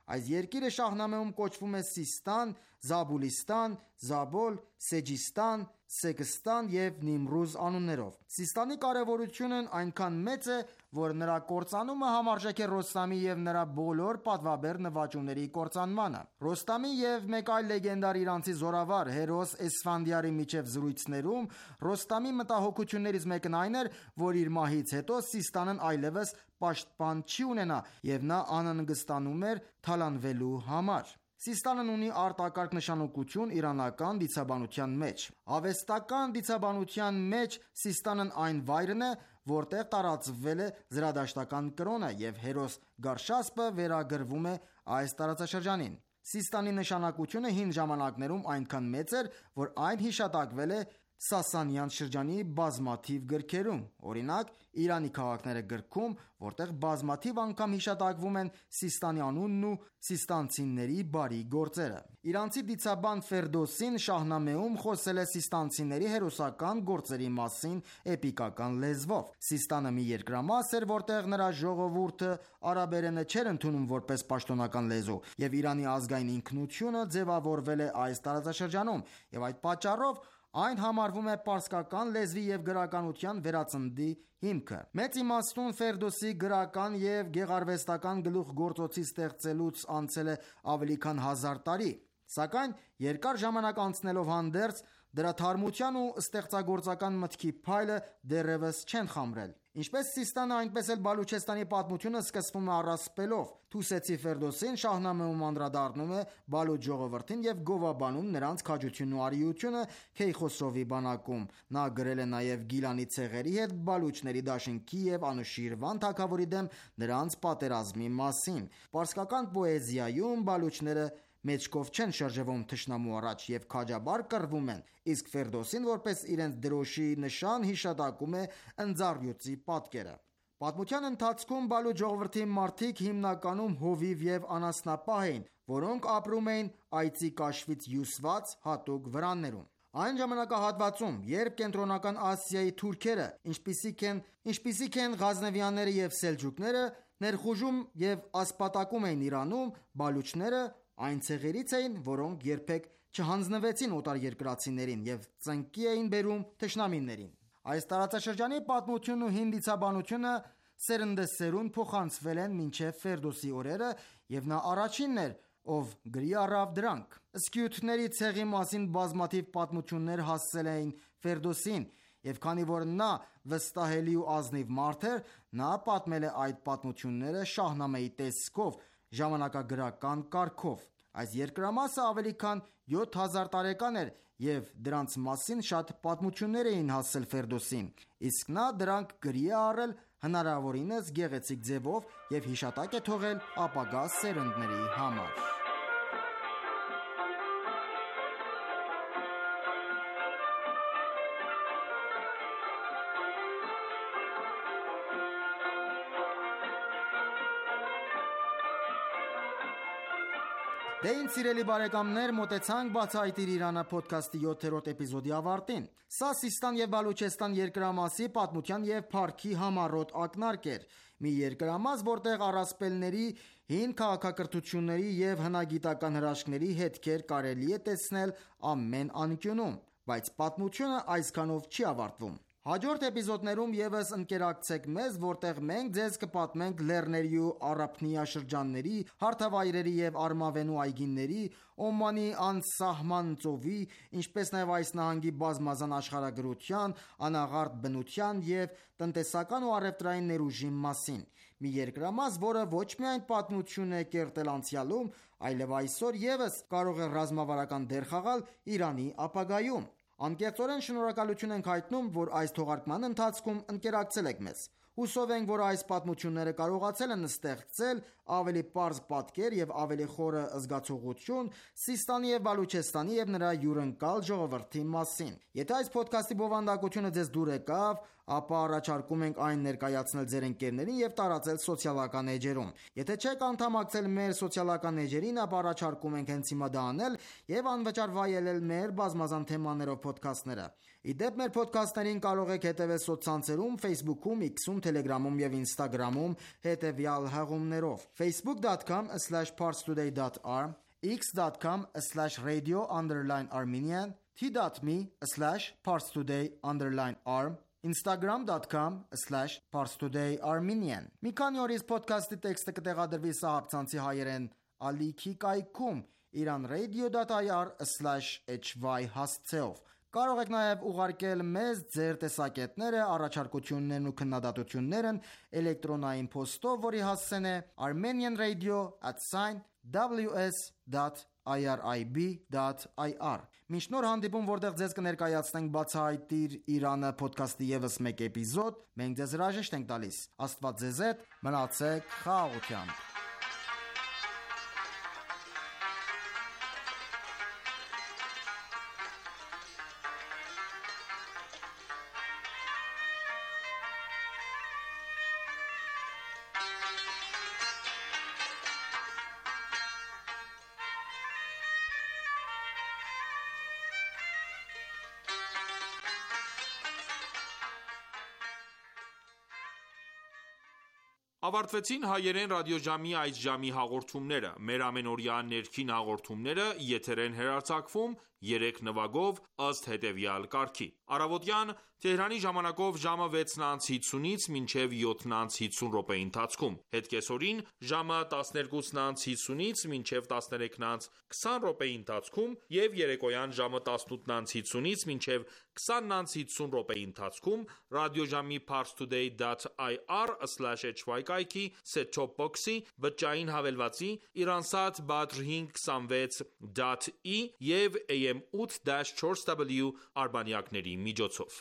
Այս երկիրը Շահնամեում կոչվում է Սիստան, Զաբուլիստան, Զաբոլ, Սեջիստան, Սեգստան և Նիմրուզ անուններով։ Սիստանի կարևորությունն այնքան մեծ է, որ նրա կործանումը համարժեք է Ռոստամի և նրա բոլոր պատվաբեր նվաճումների կործանմանը։ Ռոստամի և մեկ այլ լեգենդար իրանցի զորավար Հերոս Էսֆանդիարի միջև զրույցներում Ռոստամի մտահոգություններից մեկն այն էր, որ իր մահից հետո Սիստանն այլևս պաշտպան չի ունենա, և նա անհանգստանում էր թալանվելու համար։ Սիստանն ունի արտակարգ նշանակություն իրանական դիցաբանության մեջ։ Ավեստական դիցաբանության մեջ Սիստանն այն վայրն է, որտեղ տարածվել է զրադաշտական կրոնը, և Հերոս Գարշասպը վերագրվում է այս տարածաշրջանին։ Սիստանի նշանակությունը հին ժամանակներում այնքան մեծ էր, որ այն հիշատակվել է Սասանյան շրջանի բազմաթիվ գրքերում, օրինակ «Իրանի քաղաքները» գրքում, որտեղ բազմաթիվ անգամ հիշատակվում են Սիստանի անունն ու սիստանցիների բարի գործերը։ Իրանցի դիցաբան Ֆերդոսին Շահնամեում խոսել է սիստանցիների հերոսական գործերի մասին էպիկական լեզվով։ Սիստանը մի երկրամաս էր, որտեղ նրա ժողովուրդը արաբերենը չէր ընդունում որպես պաշտոնական լեզու, և Իրանի ազգային ինքնությունը ձևավորվել է այս տարածաշրջանում, և այդ պատճառով այն համարվում է պարսկական լեզվի և գրականության վերածննդի հիմքը։ Մեծ իմաստուն Ֆերդոսի գրական և գեղարվեստական գլուխգործոցի ստեղծելուց անցել է ավելի քան հազար տարի, սակայն երկար ժամանակ անցնելով հանդերձ, դրա թարմության ու ստեղծագործական մտքի փայլը դեռևս չեն խամրել։ Ինչպես Սիստանը, այնպես էլ Բալուչեստանի պատմությունը սկսվում է առասպելով։ Թուսեցի Ֆերդոսին Շահնամեում անդրադառնում է Բալուչ ժողովրդին և գովաբանում նրանց քաջությունն ու արիությունը Քեյխոսրովի բանակում։ Նա գրել է նաև Գիլանի ցեղերի հետ բալուչների դաշինքի և Անուշիրվան թագավորի դեմ նրանց պատերազմի մասին։ Պարսկական պոեզիայում բալուչները մեջքով չեն շրջվում թշնամու առաջ և քաջաբար կռվում են, իսկ Ֆերդոսին որպես իրենց դրոշի նշան հիշատակում է ընձառյուծի պատկերը։ Պատմության ընթացքում Բալուչ ժողովրդի մարդիկ հիմնականում հովիվ և անասնապահ էին, որոնք ապրում էին այծի կաշվից հյուսված հատուկ վրաններում։ Այն ժամանակահատվածում, երբ Կենտրոնական Ասիայի թուրքերը, ինչպիսիք են, ինչպիսիք են Ղազնավյանները և Սելջուկները, ներխուժում և ասպատակում էին Իրանում, բալուչները այն ցեղերից էին, որոնք երբեք չհանձնվեցին օտարերկրացիներին և ծնկի էին բերում թշնամիներին։ Այս տարածաշրջանի պատմությունն ու հին դիցաբանությունը սերնդեսերունդ փոխանցվել են մինչև Ֆերդոսի օրերը, և նա առաջինն էր, ով գրի առավ դրանք։ Սկյութների ցեղի մասին բազմաթիվ պատմություններ հասել էին Ֆերդոսին, և քանի որ նա վստահելի ու ազնիվ մարդ էր, նա պատմել է այդ պատմությունները Շահնամեի տեսքով, ժամանակագրական կարգով։ Այս երկրամասը ավելի քան յոթ հազար տարեկան էր, և դրանց մասին շատ պատմություններ էին հասել Ֆերդոսին, իսկ նա դրանք գրի է առել հնարավորինս գեղեցիկ ձևով և հիշատակ է թողել ապագա սերունդների համար։ Դե ինձ սիրելի բարեկամներ, մոտեցանք «Բացահայտիր Իրանը» փոդքասթի յոթերորդ էպիզոդի ավարտին։ Սա Սիստան և Բալուչեստան երկրամասի պատմության և փառքի համառոտ ակնարկ էր։ Մի երկրամաս, որտեղ առասպելների, հին քաղաքակրթությունների և հնագիտական հրաշքների հետքեր կարելի է տեսնել ամեն անկյունում։ Բայց պատմությունը այսքանով չի ավարտվում։ Հաջորդ էպիզոդներում ևս ընկերակցեք մեզ, որտեղ մենք ձեզ կպատմենք լեռների ու առափնյա շրջանների, հարթավայրերի և արմավենու այգիների, Օմանի անսահման ծովի, ինչպես նաև այս նահանգի բազմազան աշխարհագրության, անաղարտ բնության և տնտեսական ու առևտրային ներուժի մասին։ Մի երկրամաս, որը ոչ միայն պատմություն է կերտել անցյալում, այլև այսօր ևս կարող է ռազմավարական դեր խաղալ Իրանի ապագայում։ Անկեղծորեն շնորհակալություն ենք հայտնում, որ այս թողարկման ընթացքում ընկերակցել եք մեզ։ Հուսով ենք, որ այս պատմությունները կարողացել են ստեղծել ավելի պարզ պատկեր և ավելի խորը զգացողություն Սիստանի և Բալուչեստանի և նրա հյուրընկալ ժողովրդի մասին։ Եթե այս փոդքասթի բովանդակությունը ձեզ դուր եկավ, ապա առաջարկում ենք այն ներկայացնել ձեր ընկերներին և տարածել սոցիալական էջերում։ Եթե չեք անդամակցել մեր սոցիալական էջերին, ապա առաջարկում ենք հենց հիմա դա անել և անվճար վայելել մեր բազմազան թեմաներով փոդքասթները։ Ի դեպ, մեր փոդքասթներին կարող եք հետևել սոցցանցերում Facebook-ում, X-ում, Telegram-ում և Instagram-ում հետևյալ հղումներով՝ facebook dot com slash parstoday dot r, x dot com slash radio underline armenian, t dot m e slash parstoday underline r, instagram dot com slash parstoday armenian։ Մի քանի օրից փոդքասթի տեքստը կտեղադրվի սահապցանցի հայերեն ալիքի կայքում iranradio dot i r slash h y հասցեով։ Կարող եք նաև ուղարկել մեզ ձեր տեսակետները, առաջարկություններն ու քննադատություններն էլեկտրոնային փոստով, որի հասցեն է armenian radio at w s dot i r i b dot i r։ Մինչ նոր հանդիպում, որտեղ ձեզ կներկայացնենք «Բացահայտիր Իրանը» փոդքասթի ևս մեկ էպիզոդ, մենք ձեզ հրաժեշտ ենք տալիս։ Աստված ձեզ հետ, մնացեք խաղաղությամբ։ Ավարտվեցին հայերեն ռադիոժամի այս ժամի հաղորդումները։ Մեր ամենօրյա ներքին հաղորդումները եթեր են հեռարձակվում երեք նվագով ըստ հետևյալ կարգի. Առավոտյան Թեհրանի ժամանակով ժամը վեցն անց հիսունից մինչև յոթն անց հիսուն րոպեի ընթացքում, հետ կեսօրին ժամը տասներկուսն անց հիսունից մինչև տասներեքն անց քսան րոպեի ընթացքում և երեկոյան ժամը տասնութն անց հիսունից մինչև քսանն անց հիսուն րոպեի ընթացքում ռադիոժամի parstoday dot i r slash h y կայքի set-top box-ի բջջային հավելվածի Iransat Badr հինգ քսանվեց dot e և a m eight dash four w արբանյակների միջոցով։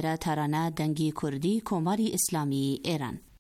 ایره ترانه دنگی کردی کماری اسلامی ایران.